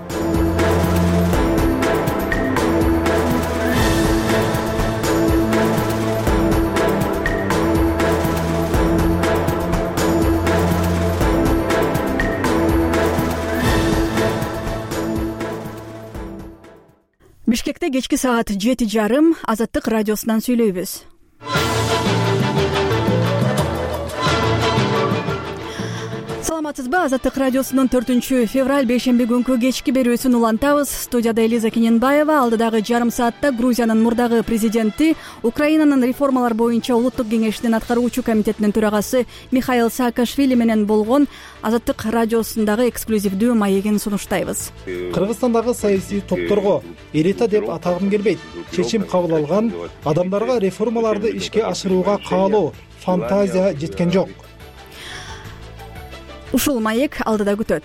Бишкекте кечки саат 7:30 Азаттык радиосунан сүйлөйбүз. Саламатсызбы? Азаттык радиосунун 4-февраль бейшемби күнкү кечки берүүсүн улантабыз. Студияда Элиза Киненбаева. Алдыдагы жарым саатта Грузиянын мурдагы президенти, Украинанын реформалар боюнча улуттук кеңешинин аткаруучу комитетинин төрагасы Михаил Саакашвили менен болгон Азаттык радиосундагы эксклюзивдүү маегин сунуштайбыз. Кыргызстандагы саясий топторго элита деп атагым келбейт. Чечим кабыл алган, адамдарга реформаларды ишке ашырууга каалоо, фантазия жеткен жок. Ушул маек алдыда күтөт.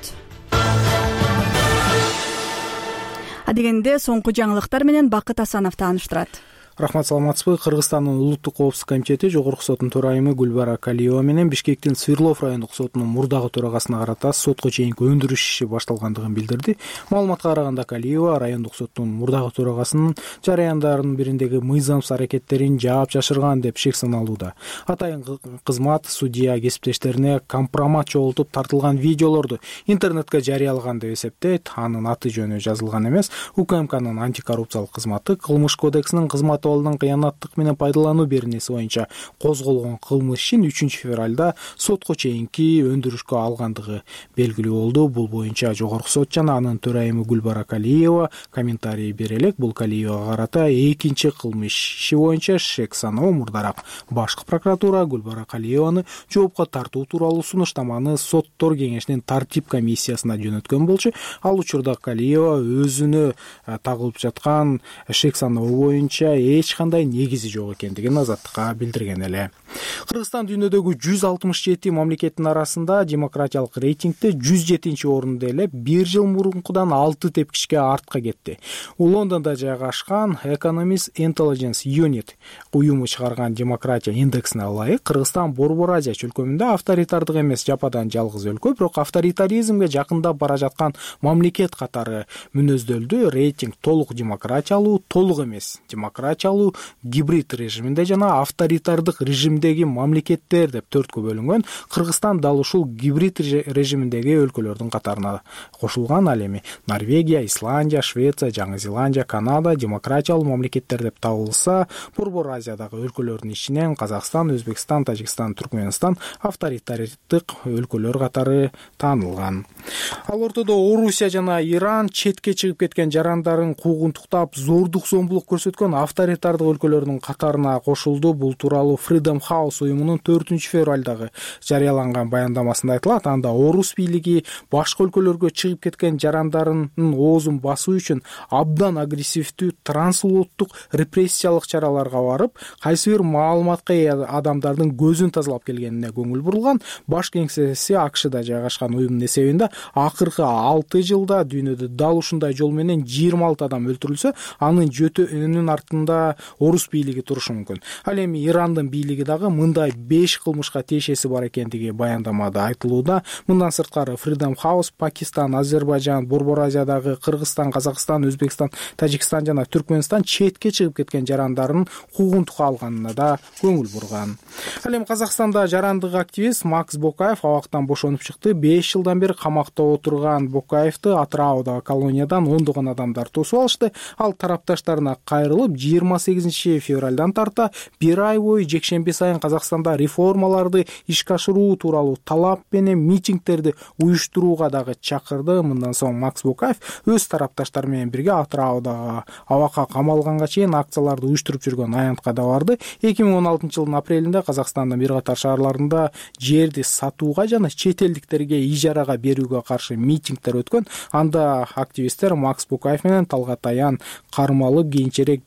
Адегенде соңку жаңылыктар менен Бакыт Асанов тааныштырат. Рахмат, саламатсызбы? Кыргызстандын улуттук коопсуздук комитети Жогорку соттун төрайымы Гүлбара Калиева менен Бишкектин Свердлов райондук сотунун мурдагы төрагасына карата сотко чейинки өндүрүш иши башталгандыгын билдирди. Маалыматка караганда Калиева райондук соттун мурдагы төрагасынын жараяндарынын бириндеги мыйзамсыз аракеттерин жаап жашырган деп шек саналууда. Атайын кызмат судья кесиптештерине компромат чогултуп тартылган видеолорду интернетке жарыялаган деп эсептейт. Анын аты жөнү жазылган эмес. УКМКнын антикоррупциялык кызматы кылмыш кодексинин кызмат абалдан кыянаттык менен пайдалануу беренеси боюнча козголгон кылмыш ишин 3-февралда сотко чейинки өндүрүшкө алгандыгы белгилүү болду. Бул боюнча Жогорку сот жана анын төрайымы Гүлбара Калиева комментарий бере элек. Бул Калиевага карата экинчи кылмыш иши боюнча шек саноо. Мурдараак башкы прокуратура Гүлбара Калиеваны жоопко тартуу тууралуу сунуштаманы соттор кеңешинин тартип комиссиясына жөнөткөн болчу. Ал учурда Калиева өзүнө тагылып жаткан шек саноо боюнча эч кандай негизи жок экендигин Азаттыкка билдирген эле. Кыргызстан дүйнөдөгү 167 мамлекеттин арасында демократиялык рейтингде 107-чи орунда эле 1 жыл мурункудан 6 тепкичке артка кетти. Лондондо жайгашкан Economist Intelligence Unit уюму чыгарган демократия индексине ылайык Кыргызстан Борбор Азия чөлкөмүндө авторитардык эмес жападан жалгыз өлкө, бирок авторитаризмге жакындап бара жаткан мамлекет катары мүнөздөлдү. Рейтинг толук демократиялуу, толук эмес демократиялуу, гибрид режиминде жана авторитардык режимдеги мамлекеттер деп 4кө бөлүнгөн. Кыргызстан дал ушул гибрид режиминдеги өлкөлөрдүн катарына кошулган. Ал эми Норвегия, Исландия, Швеция, Жаңы Зеландия, Канада демократиялуу мамлекеттер деп табылса, Борбор Азиядагы өлкөлөрдүн ичинен Казакстан, Өзбекстан, Тажикстан, Түркмөнстан авторитардык өлкөлөр катары таанылган. Ал ортодо Орусия жана Иран четке чыгып кеткен жарандарын куугунтуктап зордук зомбулук көрсөткөн авторитардык өлкөлөрдүн катарына кошулду. Бул тууралуу Freedom House уюмунун 4-февралдагы жарыяланган баяндамасында айтылат. Анда орус бийлиги башка өлкөлөргө чыгып кеткен жарандарынын оозун басуу үчүн абдан агрессивдүү трансулуттук репрессиялык чараларга барып, кайсы бир маалыматка ээ адамдардын көзүн тазалап келгенине көңүл бурулган. Баш кеңсеси АКШда жайгашкан уюмдун эсебинде акыркы 6 жылда дүйнөдө дал ушундай жол менен 26 адам өлтүрүлсө, анын жөтөнүн артында орус бийлиги турушу мүмкүн. Ал эми Ирандын бийлиги дагы мындай 5 кылмышка тиешеси бар экендиги баяндамада айтылууда. Мындан сырткары Freedom House Пакистан, Азербайжан, Борбор Азиядагы Кыргызстан, Казакстан, Өзбекстан, Тажикстан жана Түркмөнстан четке чыгып кеткен жарандарын куугунтукка алганына да көңүл бурган. Ал эми Казакстанда жарандык активист Макс Бокаев абактан бошонуп чыкты. 5 жылдан бери камакта отурган Бокаевди Атыраудагы колониядан ондогон адамдар тосуп алышты. Ал тарапташтарына кайрылып 28-февралдан тарта бир ай бою жекшемби сайын Казакстанда реформаларды ишке ашыруу тууралуу талап менен митингдерди уюштурууга дагы чакырды. Мындан соң Макс Бокаев өз тарапташтары менен бирге Атыраудагы абакка камалганга чейин акцияларды уюштуруп жүргөн аянтка да барды. 2016-жылдын апрелинде Казакстандын бир катар шаарларында жерди сатууга жана чет элдиктерге ижарага берүүгө каршы митингдер өткөн. Анда активисттер Макс Бокаев менен Талгат Аян кармалып, кийинчерээк 5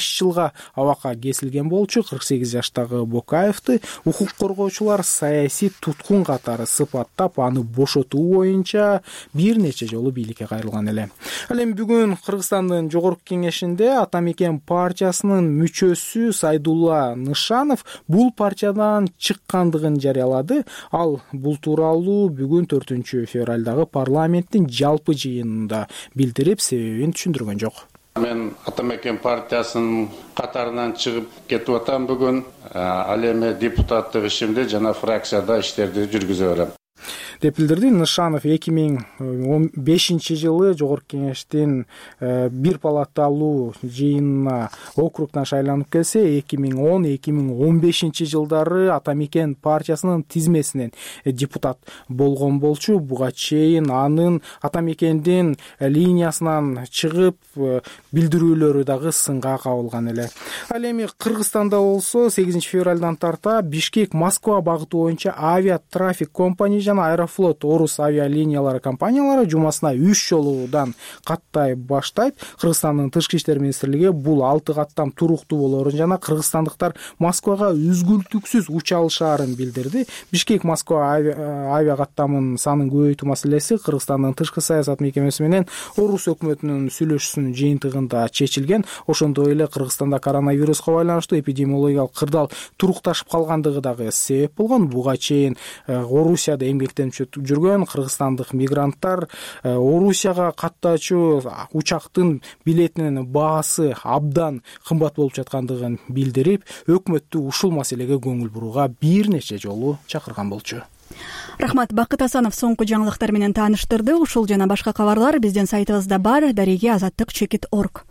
жылга абакка кесилген болчу 48 жаштагы Бокаевди укук коргоочулар саясий туткун катары сыпаттап аны бошотуу боюнча бир нече жолу бийликке кайрылган эле. Ал эми бүгүн Кыргызстандын жогорку кеңешинде Ата Мекен партиясынын мүчөсү Сайдулла Нышанов бул партиядан чыккандыгын жарыялады. Ал бул тууралуу бүгүн 4 февралдагы парламенттин жалпы жыйынында билдирип, себебин түшүндүргөн жок. Мен Ата Мекен партиясынын катарынан чыгып кетип атам бүгүн. Ал эми депутаттык ишимде жана фракцияда иштерди жүргүзө берем деп билдирди. Нышанов 2015 жылы жогорку кеңештин бир палаталуу жыйынына округтан шайланып келсе, 2010-2015 жылдары Ата Мекен партиясынын тизмесинен депутат болгон болчу. Буга чейин анын Ата Мекендин линиясынан чыгып билдирүүлөрү дагы сынга кабылган эле. Ал эми Кыргызстанда болсо 8 февралдан тарта Бишкек Москва багыты боюнча авиа трафик компания жана Аэрофлот Орус авиалиниялары компаниялары жумасына 3 жолудан каттай баштайт. Кыргызстандын тышкы иштер министрлиги бул 6 каттам туруктуу болорун жана кыргызстандыктар Москвага үзгүлтүксүз уча алышаарын билдирди. Бишкек Москва авиа каттамынын санын көбөйтүү маселеси Кыргызстандын тышкы саясат мекемеси менен Орус өкмөтүнүн сүйлөшүүсүнүн жыйынтыгында чечилген. Ошондой эле Кыргызстанда коронавируска байланыштуу эпидемиологиялык кырдаал турукташып калгандыгы дагы себеп болгон. Буга чейин Орусияда эмгектенип жүргөн кыргызстандык мигранттар Орусияга каттачу учактын билетинин баасы абдан кымбат болуп жаткандыгын билдирип, өкмөттү ушул маселеге көңүл бурууга бир нече жолу чакырган болчу. Рахмат. Бакыт Асанов соңку жаңылыктар менен тааныштырды. Ушул жана башка кабарлар биздин сайтыбызда бар. Дареги azаттык.org.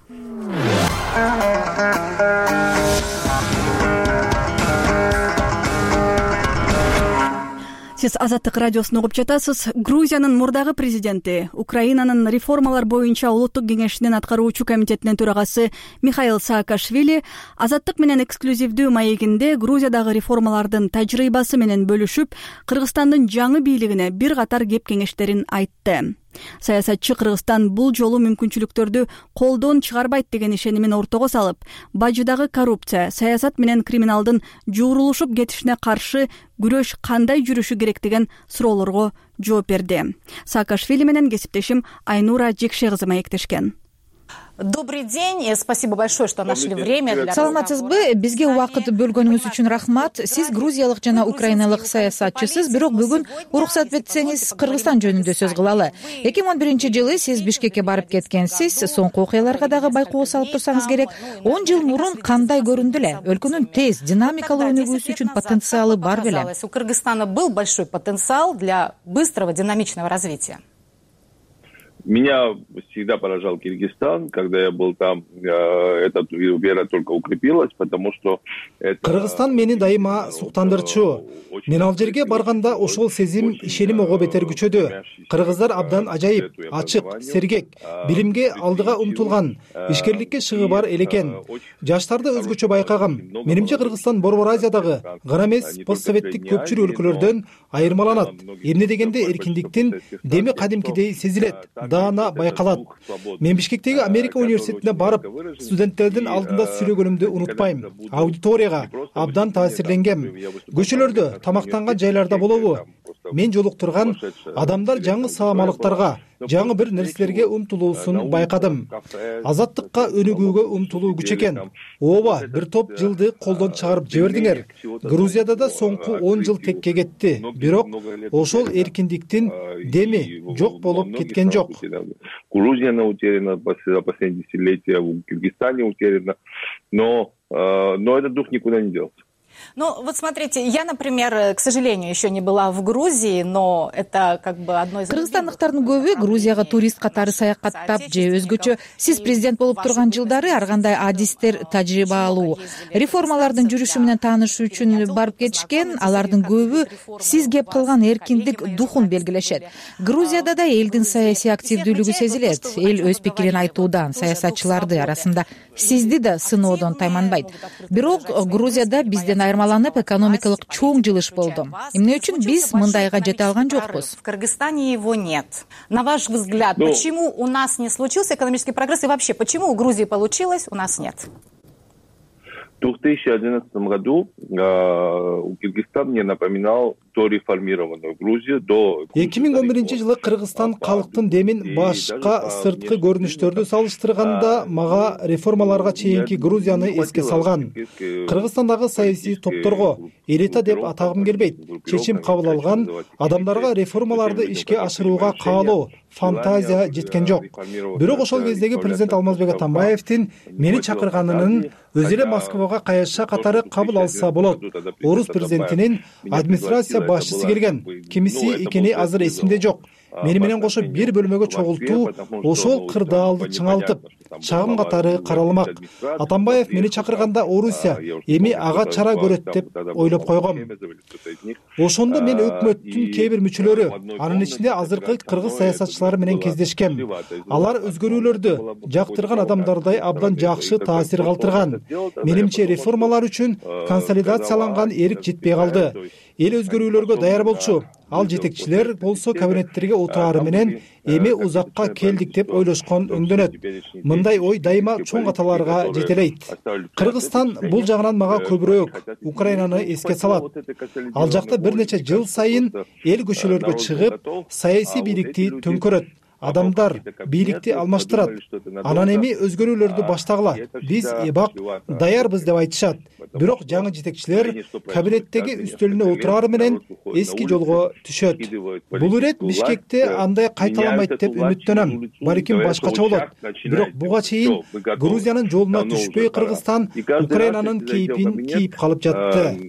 Сиз Азаттык радиосун угуп жатасыз. Грузиянын мурдагы президенти, Украинанын реформалар боюнча улуттук кеңешинин аткаруучу комитетинин төрагасы Михаил Саакашвили Азаттык менен эксклюзивдүү маегинде Грузиядагы реформалардын тажрыйбасы менен бөлүшүп, Кыргызстандын жаңы бийлигине бир катар кеп кеңештерин айтты. Саясатчы Кыргызстан бул жолу мүмкүнчүлүктөрдү колдон чыгарбайт деген ишенимин ортого салып, бажыдагы коррупция, саясат менен криминалдын жуурулушуп кетишине каршы күрөш кандай жүрүшү керек деген суроолорго жооп берди. Саакашвили менен кесиптешим Айнура Жекше кызы маектешкен. Добрый день, спасибо большое, что нашли время для Саламатсызбы, бизге убакыт бөлгөнүңүз үчүн рахмат. Сиз грузиялык жана украиналык саясатчысыз, бирок бүгүн уруксат берсеңиз Кыргызстан жөнүндө сөз кылалы. 2011 жылы сиз Бишкекке барып кеткенсиз, соңку окуяларга дагы байкоо салып турсаңыз керек. 10 жыл мурун кандай көрүндү эле? Өлкөнүн тез, динамикалуу өнүгүүсү үчүн потенциалы бар беле? У Кыргызстана был большой потенциал для быстрого, динамичного развития. Меня всегда поражал Киргизстан, когда я был там, эта вера только укрепилась, потому что это... Кыргызстан мени дайыма суктандырчу. Мен ал жерге барганда ошол сезим, ишеним ого бетер күчөдү. Кыргыздар абдан ажайып, ачык, сергек, билимге алдыга умтулган, ишкерликке шыгы бар эл экен. Жаштарды өзгөчө байкагам. Менимче Кыргызстан Борбор Азиядагы гана эмес постсоветтик көпчүлүк өлкөлөрдөн айырмаланат. Эмне дегенде эркиндиктин деми кадимкидей сезилет. Даана байкалат. Мен Бишкектеги Америка университетине барып, студенттердин алдында сүйлөгөнүмдү унутпайм. Аудиторияга абдан таасирленгем. Көчөлөрдө, тамактанган жайларда болобу? Мен жолуктурган адамдар жаңы саамалыктарга, жаңы бир нерселерге умтулуусун байкадым. Азаттыкка өнүгүүгө умтулуу күч экен. Ооба, бир топ жылды колдон чыгарып жибердиңер. Грузияда да соңку 10 жыл текке кетти. Бирок ошол эркиндиктин деми жок болуп кеткен жок. Грузия утеряна последние десятилетия, в Киргизстане утеряна, но этот дух никуда не делся. Ну, вот смотрите, я, например, к сожалению, еще не была в Грузии, но это как бы одно из... Кыргызстандыктардын көбү Грузияга турист катары саякаттап же өзгөчө сиз президент болуп турган жылдары ар кандай адистер тажрыйба алуу, реформалардын жүрүшү менен таанышуу үчүн барып кетишкен. Алардын көбү сиз кеп кылган эркиндик духун белгилешет. Грузияда да элдин саясий активдүүлүгү сезилет. Эл өз пикирин айтуудан, саясатчыларды арасында сизди да сыноодон тайманбайт. Бирок Грузияда бизден айырмаланып экономикалык чоң жылыш болду. Эмне үчүн биз мындайга жете алган жокпуз? В Кыргызстане его нет. На ваш взгляд, почему у нас не случился экономический прогресс и вообще почему у Грузии получилось, у нас нет? В 2011 году Кыргызстан мне напоминал дореформированную Грузию до 2011 Кыргызстан калктын демин башка сырткы көрүнүштөрдү салыштырганда мага реформаларга чейинки Грузияны эске салган. Кыргызстандагы саясий топторго элита деп атагым келбейт. Чечим кабыл алган адамдарга реформаларды ишке ашырууга каалоо, фантазия жеткен жок. Бирок ошол кездеги президент Алмазбек Атамбаевдин мени чакырганынын өзү эле Москвага каяша катары кабыл алса болот. Орус президентинин администрация башчысы келген. Кимиси экени азыр эсимде жок. Мени менен кошо бир бөлмөгө чогултуу ошол кырдаалды чыңалтып, чагым катары каралмак. Атамбаев мени чакырганда Орусия эми ага чара көрөт деп ойлоп койгом. Ошондо мен өкмөттүн кээ бир мүчөлөрү, анын ичинде азыркы кыргыз саясатчылары менен кездешкем. Алар өзгөрүүлөрдү жактырган адамдардай абдан жакшы таасир калтырган. Менимче реформалар үчүн консолидацияланган эрк жетпей калды. Эл өзгөрүүлөргө даяр болчу. Ал жетекчилер болсо кабинеттерге отурары менен эми узакка келдик деп ойлошкон өңдөнөт. Мындай ой дайыма чоң каталарга жетелейт. Кыргызстан бул жагынан мага көбүрөөк Украинаны эске салат. Ал жакта бир нече жыл сайын эл көчөлөргө чыгып, саясий бийликти төңкөрөт. Адамдар бийликти алмаштырат. Анан эми өзгөрүүлөрдү баштагыла. Биз эбак даярбыз деп айтышат. Бирок жаңы жетекчилер кабинеттеги үстөлүнө отурары менен эски жолго түшөт. Бул ирет Бишкекте андай кайталамайт деп үмүттөнөм. Балким башкача болот. Бирок буга чейин Грузиянын жолуна түшпөй Кыргызстан Украинанын кейпин кийип калып жатты.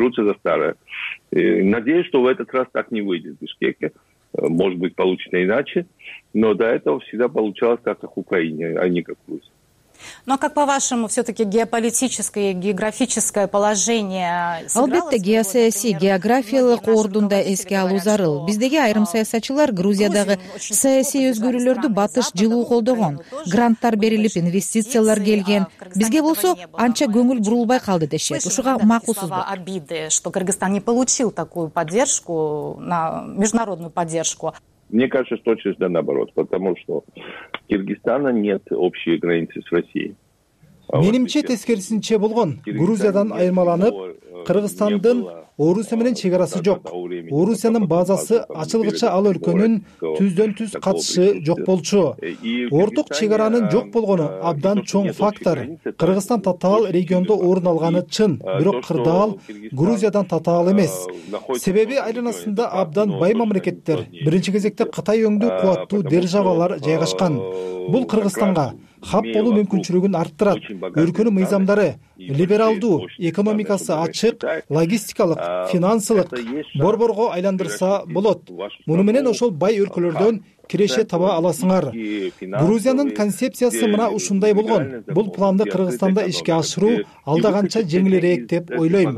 Надеюсь, что в этот раз так не выйдет в Бишкеке. Может быть, получится иначе, но до этого всегда получалось так, как в Украине, а не как в Грузии. Ну а как по-вашему, все-таки геополитическое и географическое положение? Албетте геосаясий, географиялык ордунда эске алуу зарыл. Биздеги айрым саясатчылар Грузиядагы саясий өзгөрүүлөрдү батыш жылуу колдогон. Гранттар берилип, инвестициялар келген. Бизге болсо анча көңүл бурулбай калды дешет. Ушуга макулсузбу? Обиды, что Кыргызстан не получил такую поддержку, международную поддержку. Мне кажется, что точно наоборот, потому что у Кыргызстана нет общей границы с Россией. Менимче тескерисинче болгон. Грузиядан айырмаланып, Кыргызстандын Орусия менен чегарасы жок. Орусиянын базасы ачылгыча ал өлкөнүн түздөн түз катышы жок болчу. Орток чегаранын жок болгону абдан чоң фактор. Кыргызстан татаал региондо орун алганы чын, бирок кырдаал Грузиядан татаал эмес. Себеби айланасында абдан бай мамлекеттер, биринчи кезекте Кытай өңдүү кубаттуу державалар жайгашкан. Бул Кыргызстанга хап болуу мүмкүнчүлүгүн арттырат. Өлкөнүн мыйзамдары либералдуу, экономикасы ачык, логистикалык, финансылык борборго айландырса болот. Муну менен ошол бай өлкөлөрдөн киреше таба аласыңар. Грузиянын концепциясы мына ушундай болгон. Бул планды Кыргызстанда ишке ашыруу алда канча жеңилирээк деп ойлойм.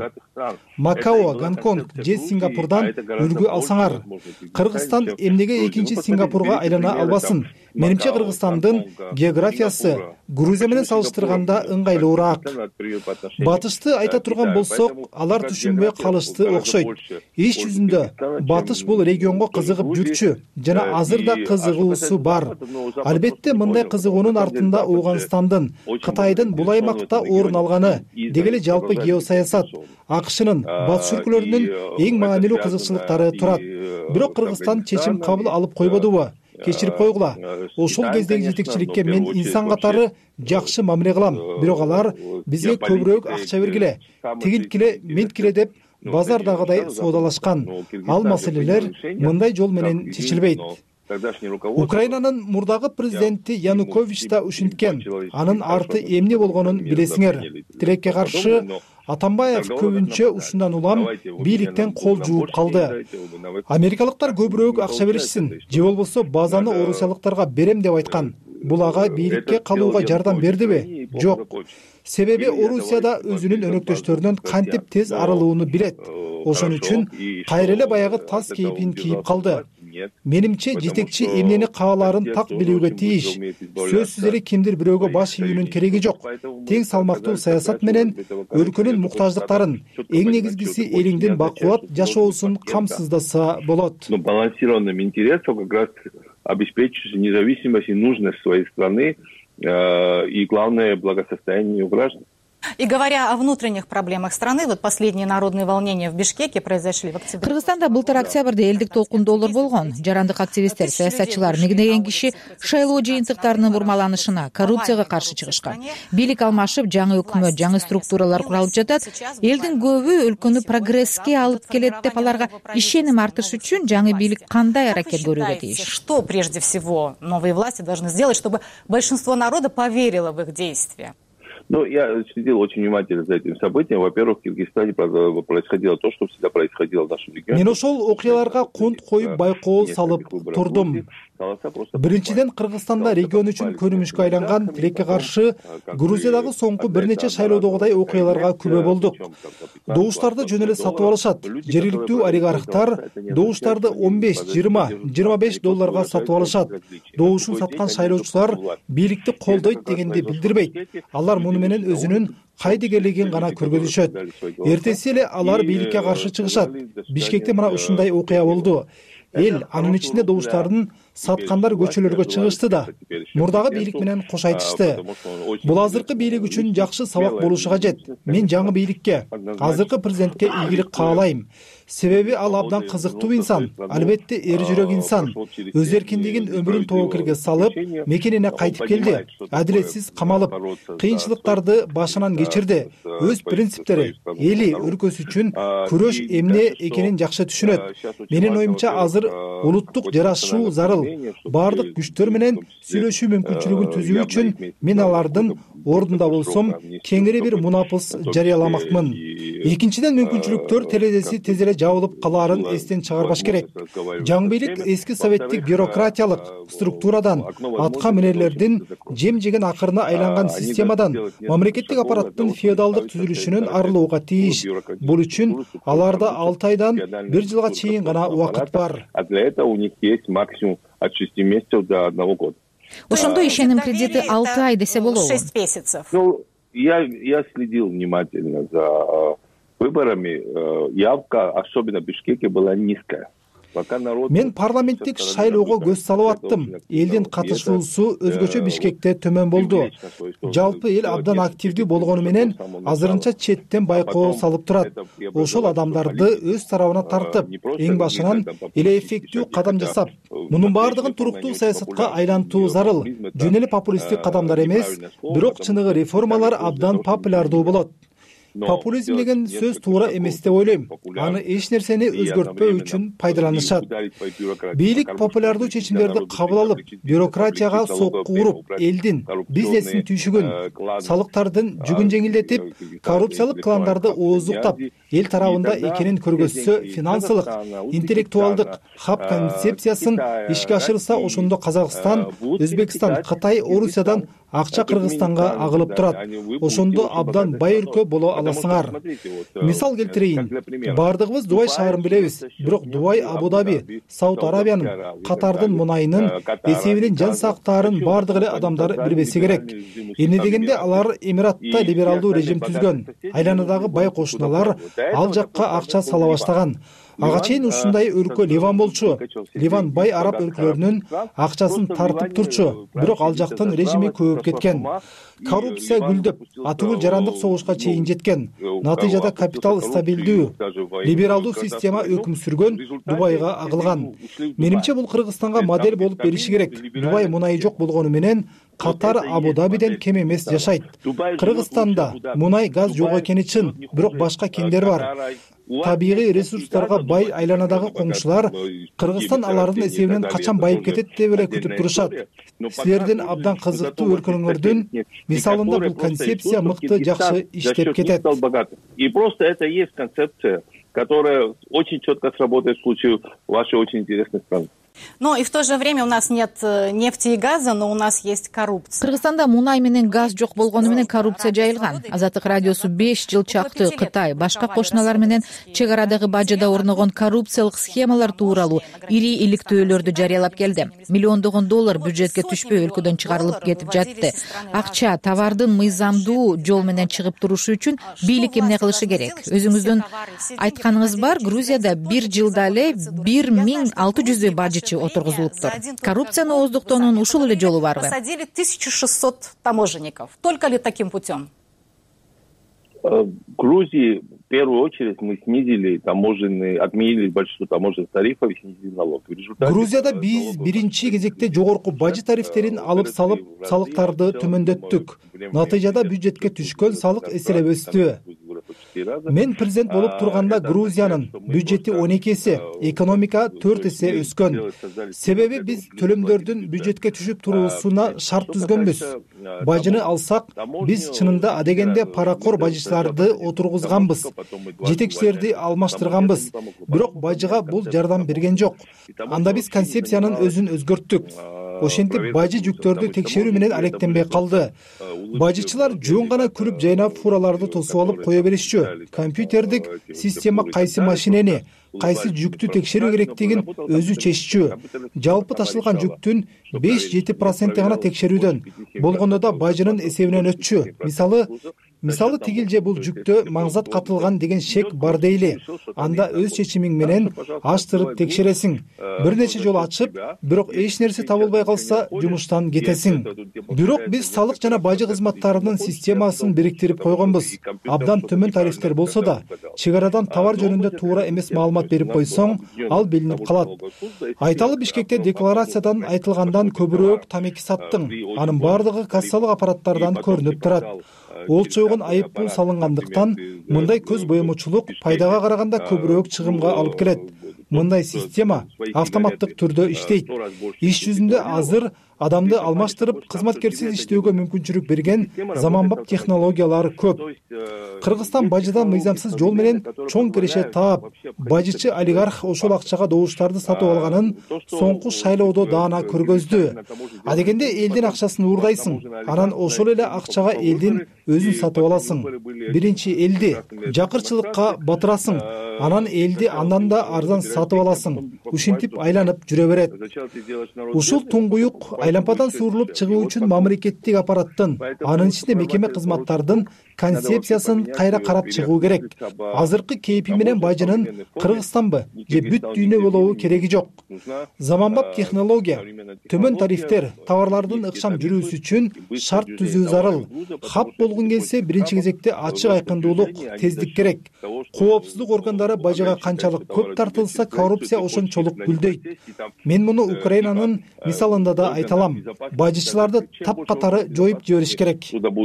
Макао, Гонконг же Сингапурдан үлгү алсаңар. Кыргызстан эмнеге экинчи Сингапурга айлана албасын? Менимче Кыргызстандын географиясы Грузия менен салыштырганда ыңгайлуураак. Батышты айта турган болсок, алар түшүнбөй калышты окшойт. Иш жүзүндө батыш бул регионго кызыгып жүрчү жана азыр да кызыгуусу бар. Албетте мындай кызыгуунун артында Ооганстандын, Кытайдын бул аймакта орун алганы, дегеле жалпы геосаясат, АКШнын, батыш өлкөлөрүнүн эң маанилүү кызыкчылыктары турат. Бирок Кыргызстан чечим кабыл алып койбодубу? Кечирип койгула. Ошол кездеги жетекчиликке мен инсан катары жакшы мамиле кылам. Бирок алар бизге көбүрөөк акча бергиле, тигинткиле, менткиле деп базардагыдай соодалашкан. Ал маселелер мындай жол менен чечилбейт. Украинанын мурдагы президенти Янукович да ушинткен. Анын арты эмне болгонун билесиңер. Тилекке каршы Атамбаев көбүнчө ушундан улам бийликтен кол жууп калды. Америкалыктар көбүрөөк акча беришсин, же болбосо базаны орусиялыктарга берем деп айткан. Бул ага бийликке калууга жардам бердиби? Жок. Себеби Орусияда өзүнүн өнөктөштөрүнөн кантип тез арылууну билет. Ошон үчүн кайра эле баягы тас кейпин кийип калды. Менимче жетекчи эмнени каалаарын так билүүгө тийиш. Сөзсүз эле кимдир бирөөгө баш ийүүнүн кереги жок. Тең салмактуу саясат менен өлкөнүн муктаждыктарын, эң негизгиси элиңдин бакубат жашоосун камсыздаса болот. Балансированным интересом как раз обеспечить независимость и нужность своей страны и главное благосостояние ее граждан. И говоря о внутренних проблемах страны, вот последние народные волнения в Бишкеке произошли в октябре. Кыргызстанда былтыр октябрда элдик толкундоолор болгон. Жарандык активисттер, саясатчылар мигдеген киши шайлоо жыйынтыктарынын бурмаланышына, коррупцияга каршы чыгышкан. Бийлик алмашып, жаңы өкмөт, жаңы структуралар куралып жатат. Элдин көбү өлкөнү прогресске алып келет деп аларга ишеним артыш үчүн жаңы бийлик кандай аракет көрүүгө тийиш? Что прежде всего новые власти должны сделать, чтобы большинство народа поверило в их действия? Я следил очень внимательно за этим событием. Во-первых, в Киргизстане происходило то, что всегда происходило в нашем регионе. Мен ошол окуяларга кунт коюп байкоо салып турдум. Биринчиден, Кыргызстанда регион үчүн көнүмүшкө айланган тилекке каршы Грузиядагы соңку бир нече шайлоодогудай окуяларга күбө болдук. Добуштарды жөн эле сатып алышат. Жергиликтүү олигархтар добуштарды 15-20-25 долларга сатып алышат. Добушун саткан шайлоочулар бийликти колдойт дегенди билдирбейт. Алар муну менен өзүнүн кайдыгерлигин гана көргөзүшөт. Эртеси эле алар бийликке каршы чыгышат. Бишкекте мына ушундай окуя болду. Эл, анын ичинде добуштардын саткандар көчөлөргө чыгышты да. Мурдагы бийлик менен кош айтышты. Бул азыркы бийлик үчүн жакшы сабак болушу кажет. Мен жаңы бийликке, азыркы президентке ийгилик каалайм. Себеби ал абдан кызыктуу инсан, албетте эр жүрөк инсан. Өз эркиндигин өмүрүн тобокелге салып, мекенине кайтып келди. Адилетсиз камалып, кыйынчылыктарды башынан кечирди. Өз принциптери, эли, өлкөсү үчүн күрөш эмне экенин жакшы түшүнөт. Менин оюмча азыр улуттук жарашуу зарыл. Бардык күчтөр менен сүйлөшүү мүмкүнчүлүгүн түзүү үчүн мен алардын ордунда болсом, кеңири бир мунапыс жарыяламакмын. Экинчиден, мүмкүнчүлүктөр терезеси тез эле жабылып калаарын эстен чыгарбаш керек. Жаңы бийлик эски советтик бюрократиялык структурадан, атка минерлердин жем жеген акырына айланган системадан, мамлекеттик аппараттын феодалдык түзүлүшүнөн арылууга тийиш. Бул үчүн аларда 6 айдан 1 жылга чейин гана убакыт бар. От 6 месяцев до 1 года. Ошондо ишеним кредити 6 ай десе болобу? 6 месяцев. Я следил внимательно за выборами. Явка, особенно в Бишкеке, была низкая. Мен парламенттик шайлоого көз салып аттым. Элдин катышуусу өзгөчө Бишкекте төмөн болду. Жалпы эл абдан активдүү болгону менен азырынча четтен байкоо салып турат. Ошол адамдарды өз тарабына тартып, эң башынан эле эффектүү кадам жасап, мунун бардыгын туруктуу саясатка айлантуу зарыл. Жөн эле популисттик кадамдар эмес, бирок чыныгы реформалар абдан популярдуу болот. Популизм деген сөз туура эмес деп ойлойм. Аны эч нерсени өзгөртпөө үчүн пайдаланышат. Бийлик популярдуу чечимдерди кабыл алып, бюрократияга сокку уруп, элдин бизнесин түйшүгүн, салыктардын жүгүн жеңилдетип, коррупциялык кландарды ооздуктап, эл тарабында экенин көргөзсө, финансылык, интеллектуалдык хаб концепциясын ишке ашырса, ошондо Казакстан, Өзбекстан, Кытай, Орусиядан акча Кыргызстанга агылып турат. Ошондо абдан бай өлкө боло аласыңар. Мисал келтирейин. Бардыгыбыз Дубай шаарын билебиз. Бирок Дубай, Абу-Даби, Сауд Арабиянын, Катардын мунайынын эсебинен жан сактаарын бардык эле адамдар билбеси керек. Эмне дегенде алар Эмиратта либералдуу режим түзгөн. Айланадагы бай кошуналар ал жакка акча сала баштаган. Ага чейин ушундай өлкө Ливан болчу. Ливан бай араб өлкөлөрүнүн акчасын тартып турчу. Бирок ал жактын режими көбөйүп кеткен. Коррупция гүлдөп, атүгүл жарандык согушка чейин жеткен. Натыйжада капитал стабилдүү, либералдуу система өкүм сүргөн Дубайга агылган. Менимче бул Кыргызстанга модель болуп бериши керек. Дубай мунай жок болгону менен Катар Абу-Дабиден кем эмес жашайт. Кыргызстанда мунай газ жок экени чын, бирок башка кендер бар. Табигый ресурстарга бай айланадагы коңшулар Кыргызстан алардын эсебинен качан байып кетет деп эле күтүп турушат. Силердин абдан кызыктуу өлкөлөрүңөрдүн мисалында бул концепция мыкты жакшы иштеп кетет. И просто это есть концепция, которая очень четко сработает в случае вашей очень интересной страны. Но и в то же время у нас нет нефти и газа, но у нас есть коррупция. Кыргызстанда мунай менен газ жок болгону менен коррупция жайылган. Азаттык радиосу 5 жыл чакты Кытай, башка кошуналар менен чек арадагы бажыда орногон коррупциялык схемалар тууралуу ири иликтөөлөрдү жарыялап келди. Миллиондогон доллар бюджетке түшпөй өлкөдөн чыгарылып кетип жатты. Акча, товардын мыйзамдуу жол менен чыгып турушу үчүн бийлик эмне кылышы керек? Өзүңүздүн айтканыңыз бар, Грузияда 1 жылда эле 1600 бажы отургузулуптур. Коррупцияны ооздуктоонун ушул эле жолу барбы? Посадили 1600 таможенников. Только ли таким путем? В Грузии в первую очередь мы снизили таможенные, отменили большинство таможенных тарифов и снизили налоги. Грузияда биз биринчи кезекте жогорку бажы тарифтерин алып салып, салыктарды төмөндөттүк. Натыйжада бюджетке түшкөн салык эселеп өстү. Мен президент болуп турганда Грузиянын бюджети 12 эсе, экономика 4 эсе өскөн. Себеби биз төлөмдөрдүн бюджетке түшүп туруусуна шарт түзгөнбүз. Бажыны алсак, биз чынында адегенде паракор бажычыларды отургузганбыз. Жетекчилерди алмаштырганбыз. Бирок бажыга бул жардам берген жок. Анда биз концепциянын өзүн өзгөрттүк. Ошентип бажы жүктөрдү текшерүү менен алектенбей калды. Бажычылар жөн гана күлүп жайнап фураларды тосуп алып кое беришчү. Компьютердик система кайсы машинени, кайсы жүктү текшерүү керектигин өзү чеччү. Жалпы ташылган жүктүн 5-7% гана текшерүүдөн, болгондо да бажынын эсебинен өтчү. Мисалы тигил же бул жүктө маңзат катылган деген шек бар дейли. Анда өз чечимиң менен ачтырып текшересиң. Бир нече жолу ачып, бирок эч нерсе табылбай калса, жумуштан кетесиң. Бирок биз салык жана бажы кызматтарынын системасын бириктирип койгонбуз. Абдан төмөн тарифтер болсо да, чек арадан товар жөнүндө туура эмес маалымат берип койсоң, ал билинип калат. Айталы Бишкекте декларациядан айтылгандан көбүрөөк тамеки саттың. Анын бардыгы кассалык аппараттардан көрүнүп турат. Ол чойгон айып пул салынгандыктан мындай көз боемочулук пайдага караганда көбүрөөк чыгымга алып келет. Мындай система автоматтык түрдө иштейт. Иш жүзүндө азыр адамды алмаштырып, кызматкерсиз иштөөгө мүмкүнчүлүк берген заманбап технологиялар көп. Кыргызстан бажыдан мыйзамсыз жол менен чоң киреше таап, бажычы олигарх ошол акчага добуштарды сатып алганын соңку шайлоодо даана көргөздү. Адегенде элдин акчасын уурдайсың, анан ошол эле акчага элдин өзүн сатып аласың. Биринчи элди жакырчылыкка батырасың, анан элди андан да арзан сатып аласың. Ушинтип айланып жүрө берет. Ушул туңгуюк айлампадан суурулуп чыгуу үчүн мамлекеттик аппараттын, анын ичинде мекеме кызматтардын концепциясын кайра карап чыгуу керек. Азыркы кейпи менен бажынын Кыргызстанбы же бүт дүйнө болобу кереги жок. Заманбап технология, төмөн тарифтер, товарлардын ыкшам жүрүүсү үчүн шарт түзүү зарыл. Хап болгон келсе биринчи кезекте ачык айкындуулук, тездик керек. Коопсуздук органдары бажыга канчалык көп тартылса, коррупция ошончолук гүлдөйт. Мен муну Украинанын мисалында да айталам. Бажычыларды тапкатары жоюп жибериш керек.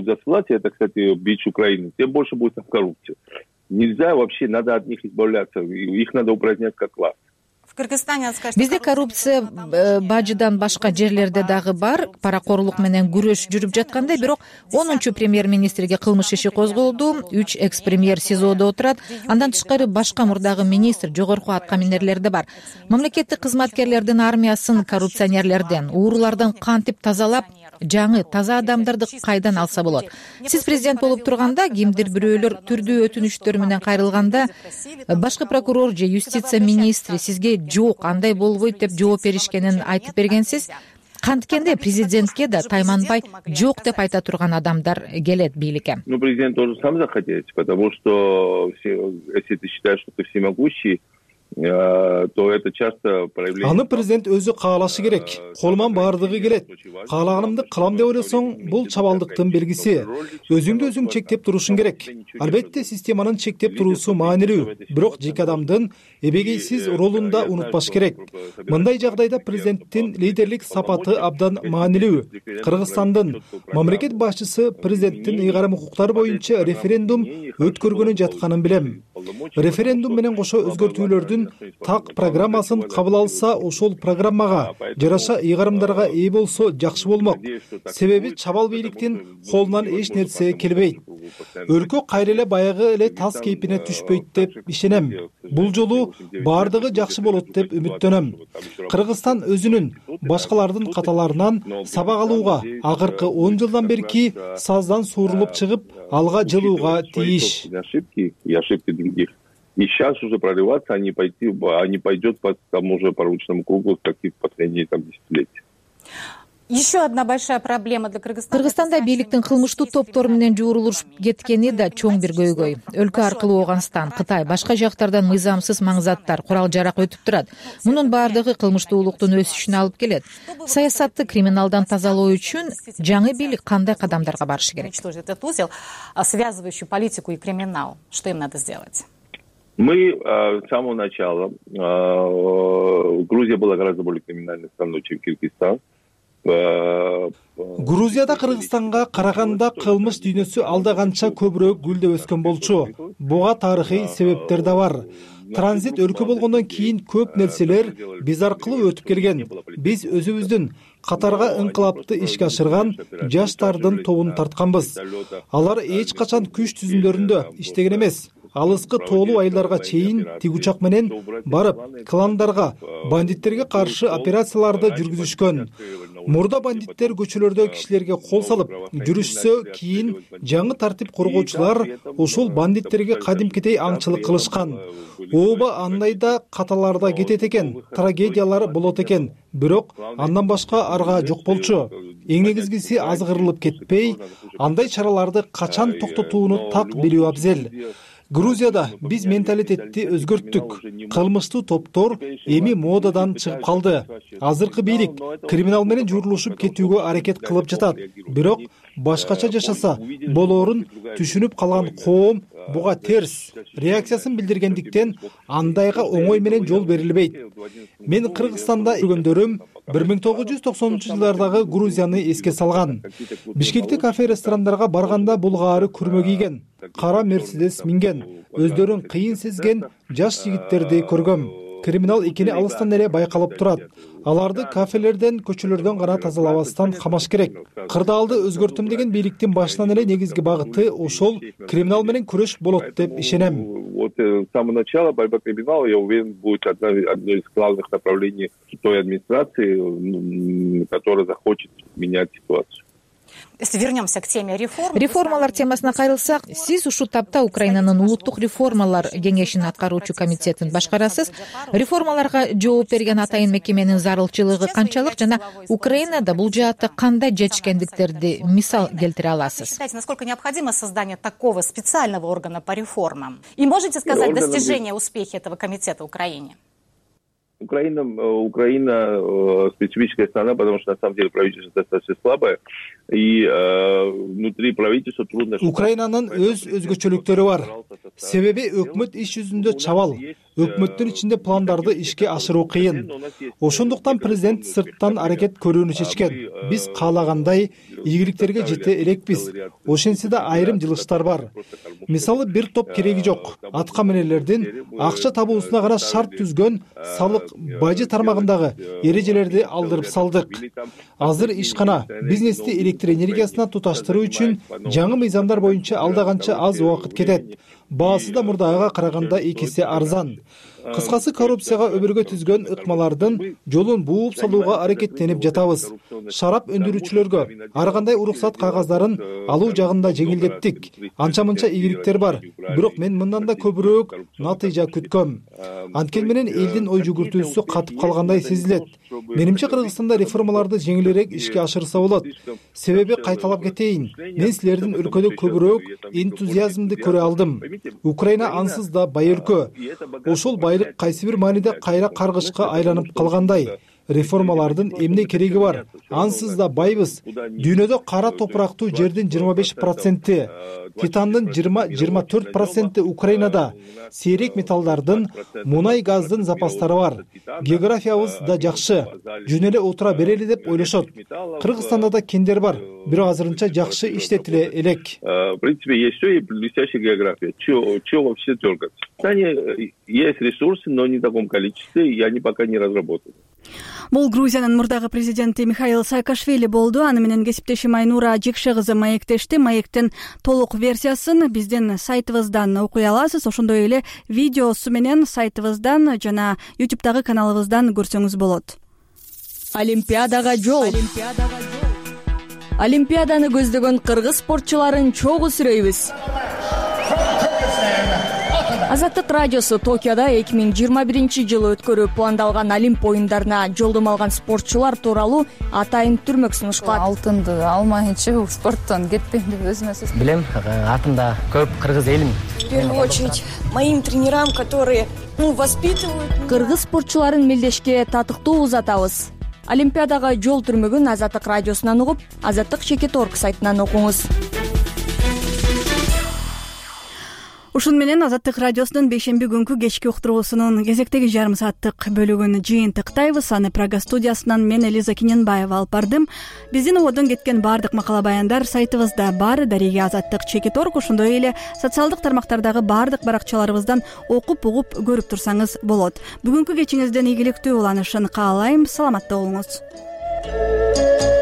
Украины, тем больше будет коррупция. Нельзя вообще, надо от них избавляться, их надо упразднять как класс. Бизде коррупция бажыдан башка жерлерде дагы бар. Паракорлук менен күрөш жүрүп жаткандай, бирок 10-чу премьер-министрге кылмыш иши козголду. 3 экс-премьер СИЗОдо отурат. Андан тышкары башка мурдагы министр, жогорку аткаминерлер да бар. Мамлекеттик кызматкерлердин армиясын коррупционерлерден, уурулардан кантип тазалап, жаңы таза адамдарды кайдан алса болот? Сиз президент болуп турганда, кимдир бирөөлөр түрдүү өтүнүчтөр менен кайрылганда, башкы прокурор же юстиция министри сизге жок, андай болбойт деп жооп беришкенин айтып бергенсиз. Канткенде президентке да тайманбай жок деп айта турган адамдар келет бийликке. Президент должен сам захотеть, потому что если ты считаешь, что ты всемогущий, то это часто проявление. Аны президент өзү каалашы керек. Колуман бардыгы келет. Каалаганымды кылам деп ойлосоң, бул чабалдыктын белгиси. Өзүңдү өзүң чектеп турушуң керек. Албетте системанын чектеп туруусу маанилүү, бирок жеке адамдын эбегейсиз ролун да унутпаш керек. Мындай жагдайда президенттин лидерлик сапаты абдан маанилүү. Кыргызстандын мамлекет башчысы президенттин ыйгарым укуктары боюнча референдум өткөргөнү жатканын билем. Референдум менен кошо өзгөртүүлөрдүн так программасын кабыл алса, ошол программага жараша ыйгарымдарга ээ болсо жакшы болмок. Себеби чабал бийликтин колунан эч нерсе келбейт. Өлкө кайра эле баягы эле таз кейпине түшпөйт деп ишенем. Бул жолу бардыгы жакшы болот деп үмүттөнөм. Кыргызстан өзүнүн башкалардын каталарынан сабак алууга, акыркы 10 жылдан берки саздан суурулуп чыгып, алга жылууга тийиш. И сейчас уже прорываться, а не пойдет по тому же порочному кругу, как и в последние десятилетия. Еще одна большая проблема для Кыргызстана. Кыргызстанда бийликтин кылмыштуу топтору менен жуурулушуп кеткени да чоң бир көйгөй. Өлкө аркылуу Ооганстан, Кытай, башка жактардан мыйзамсыз маңзаттар, курал жарак өтүп турат. Мунун баардыгы кылмыштуулуктун өсүшүнө алып келет. Саясатты криминалдан тазалоо үчүн жаңы бийлик кандай кадамдарга барышы керек? Этот узел, связывающий политику и криминал. Что им надо сделать? Мы с самого начала, Грузия была гораздо более криминальной страной, чем Киргизстан. Грузияда Кыргызстанга караганда кылмыш дүйнөсү алда канча көбүрөөк гүлдөп өскөн болчу. Буга тарыхый себептер да бар. Транзит өлкө болгондон кийин көп нерселер биз аркылуу өтүп келген. Биз өзүбүздүн катарга ыңкылапты ишке ашырган жаштардын тобун тартканбыз. Алар эч качан күч түзүмдөрүндө иштеген эмес. Алыскы тоолуу айылдарга чейин тик учак менен барып, кландарга, бандиттерге каршы операцияларды жүргүзүшкөн. Мурда бандиттер көчөлөрдө кишилерге кол салып жүрүшсө, кийин жаңы тартип коргоочулар ошол бандиттерге кадимкидей аңчылык кылышкан. Ооба андай да каталарда кетет экен, трагедиялар болот экен. Бирок андан башка арга жок болчу. Эң негизгиси азгырылып кетпей, андай чараларды качан токтотууну так билүү абзел. Грузияда биз менталитетти өзгөрттүк. Кылмыштуу топтор эми модадан чыгып калды. Азыркы бийлик криминал менен жуурулушуп кетүүгө аракет кылып жатат. Бирок башкача жашаса болоорун түшүнүп калган коом буга терс реакциясын билдиргендиктен андайга оңой менен жол берилбейт. Мен Кыргызстанда жүргөндөрүм 1990-жылдардагы Грузияны эске салган. Бишкекте кафе-ресторандарга барганда булгаары күрмө кийген, кара Мерседес минген, өздөрүн кыйын сезген жаш жигиттерди көргөм. Криминал экени алыстан эле байкалып турат. Аларды кафелерден, көчөлөрдөн гана тазалабастан камаш керек. Кырдаалды өзгөртөм деген бийликтин башынан эле негизги багыты ошол криминал менен күрөш болот деп ишенем. Вот с самого начала борьба криминала, я уверен, будет одно из главных направлений той администрации, которая захочет менять ситуацию. Если вернемся к теме реформ. Реформалар темасына кайрылсак, сиз ушул тапта Украинанын улуттук реформалар кеңешинин аткаруучу комитетин башкарасыз. Реформаларга жооп берген атайын мекеменин зарылчылыгы канчалык жана Украинада бул жаатта кандай жетишкендиктерди мисал келтире аласыз? Считаете, насколько необходимо создание такого специального органа по реформам? И можете сказать достижения, успехи этого комитета в Украине? Украина специфическая страна, потому что на самом деле правительство достаточно слабое, и внутри правительства трудно... Украинанын өз өзгөчөлүктөрү бар. Себеби өкмөт иш жүзүндө чабал, өкмөттүн ичинде пландарды ишке ашыруу кыйын. Ошондуктан президент сырттан аракет көрүүнү чечкен. Биз каалагандай ийгиликтерге жете элекпиз. Ошентсе да айрым жылыштар бар. Мисалы бир топ кереги жок. Атка менелердин акча табуусуна гана шарт түзгөн салык бажы тармагындагы эрежелерди алдырып салдык. Азыр ишкана бизнести электр энергиясына туташтыруу үчүн жаңы мыйзамдар боюнча алда канча аз убакыт кетет. Баасы да мурдагыга караганда 2 эсе арзан. Кыскасы коррупцияга өбөргө түзгөн ыкмалардын жолун бууп салууга аракеттенип жатабыз. Шарап өндүрүүчүлөргө ар кандай уруксат кагаздарын алуу жагында жеңилдеттик. Анча-мынча ийгиликтер бар. Бирок мен мындан да көбүрөөк натыйжа күткөм. Анткени менен элдин ой жүгүртүүсү катып калгандай сезилет. Менимче Кыргызстанда реформаларды жеңилирээк ишке ашырса болот. Себеби кайталап кетейин. Мен силердин өлкөдө көбүрөөк энтузиазмды көрө алдым. Украина ансыз да бай өлкө. Ошол байлык кайсы бир мааниде кайра каргышка айланып калгандай. Реформалардын эмне кереги бар? Ансыз да байбыз. Дүйнөдө кара топурактуу жердин 25%, титандын 20-24% Украинада, сейрек металлдардын, мунай газдын запастары бар. Географиябыз да жакшы. Жөн эле отура берели деп ойлошот. Кыргызстанда да кендер бар. Бирок азырынча жакшы иштетиле элек. В принципе, есть все и блестящая география. Чего вообще дергаться? Есть ресурсы, но не в таком количестве, и они пока не разработаны. Бул Грузиянын мурдагы президенти Михаил Саакашвили болду. Аны менен кесиптешим Айнура Жекше кызы маектешти. Маектин толук версиясын биздин сайтыбыздан окуй аласыз. Ошондой эле видеосу менен сайтыбыздан жана YouTube'дагы каналыбыздан көрсөңүз болот. Олимпиадага жол. Олимпиаданы көздөгөн кыргыз спортчуларын чогуу сүрөйбүз. Азаттык радиосу Токиодо 2021 өткөрүү пландалган Олимп оюндарына жолдомо алган спортчулар тууралуу атайын түрмөк сунуш кылат. Алтынды алмайынча бул спорттон кетпейм деп өзүмө сөз билем. Артымда көп кыргыз элим. В первую очередь моим тренерам, которые воспитывают. Кыргыз спортчуларын мелдешке татыктуу узатабыз. Олимпиадага жол түрмөгүн Азаттык радиосунан угуп, Азаттык.org сайтынан окуңуз. Ушун менен Азаттык радиосунун бейшемби күнкү кечки уктуруусунун кезектеги жарым сааттык бөлүгүн жыйынтыктайбыз. Аны Прага студиясынан мен Элиза Киненбаева алып бардым. Биздин ободон кеткен баардык макала баяндар сайтыбызда бар. Дареге Азаттык.org, ошондой эле социалдык тармактардагы баардык баракчаларыбыздан окуп угуп көрүп турсаңыз болот. Бүгүнкү кечиңиздин ийгиликтүү уланышын каалайм. Саламатта болуңуз.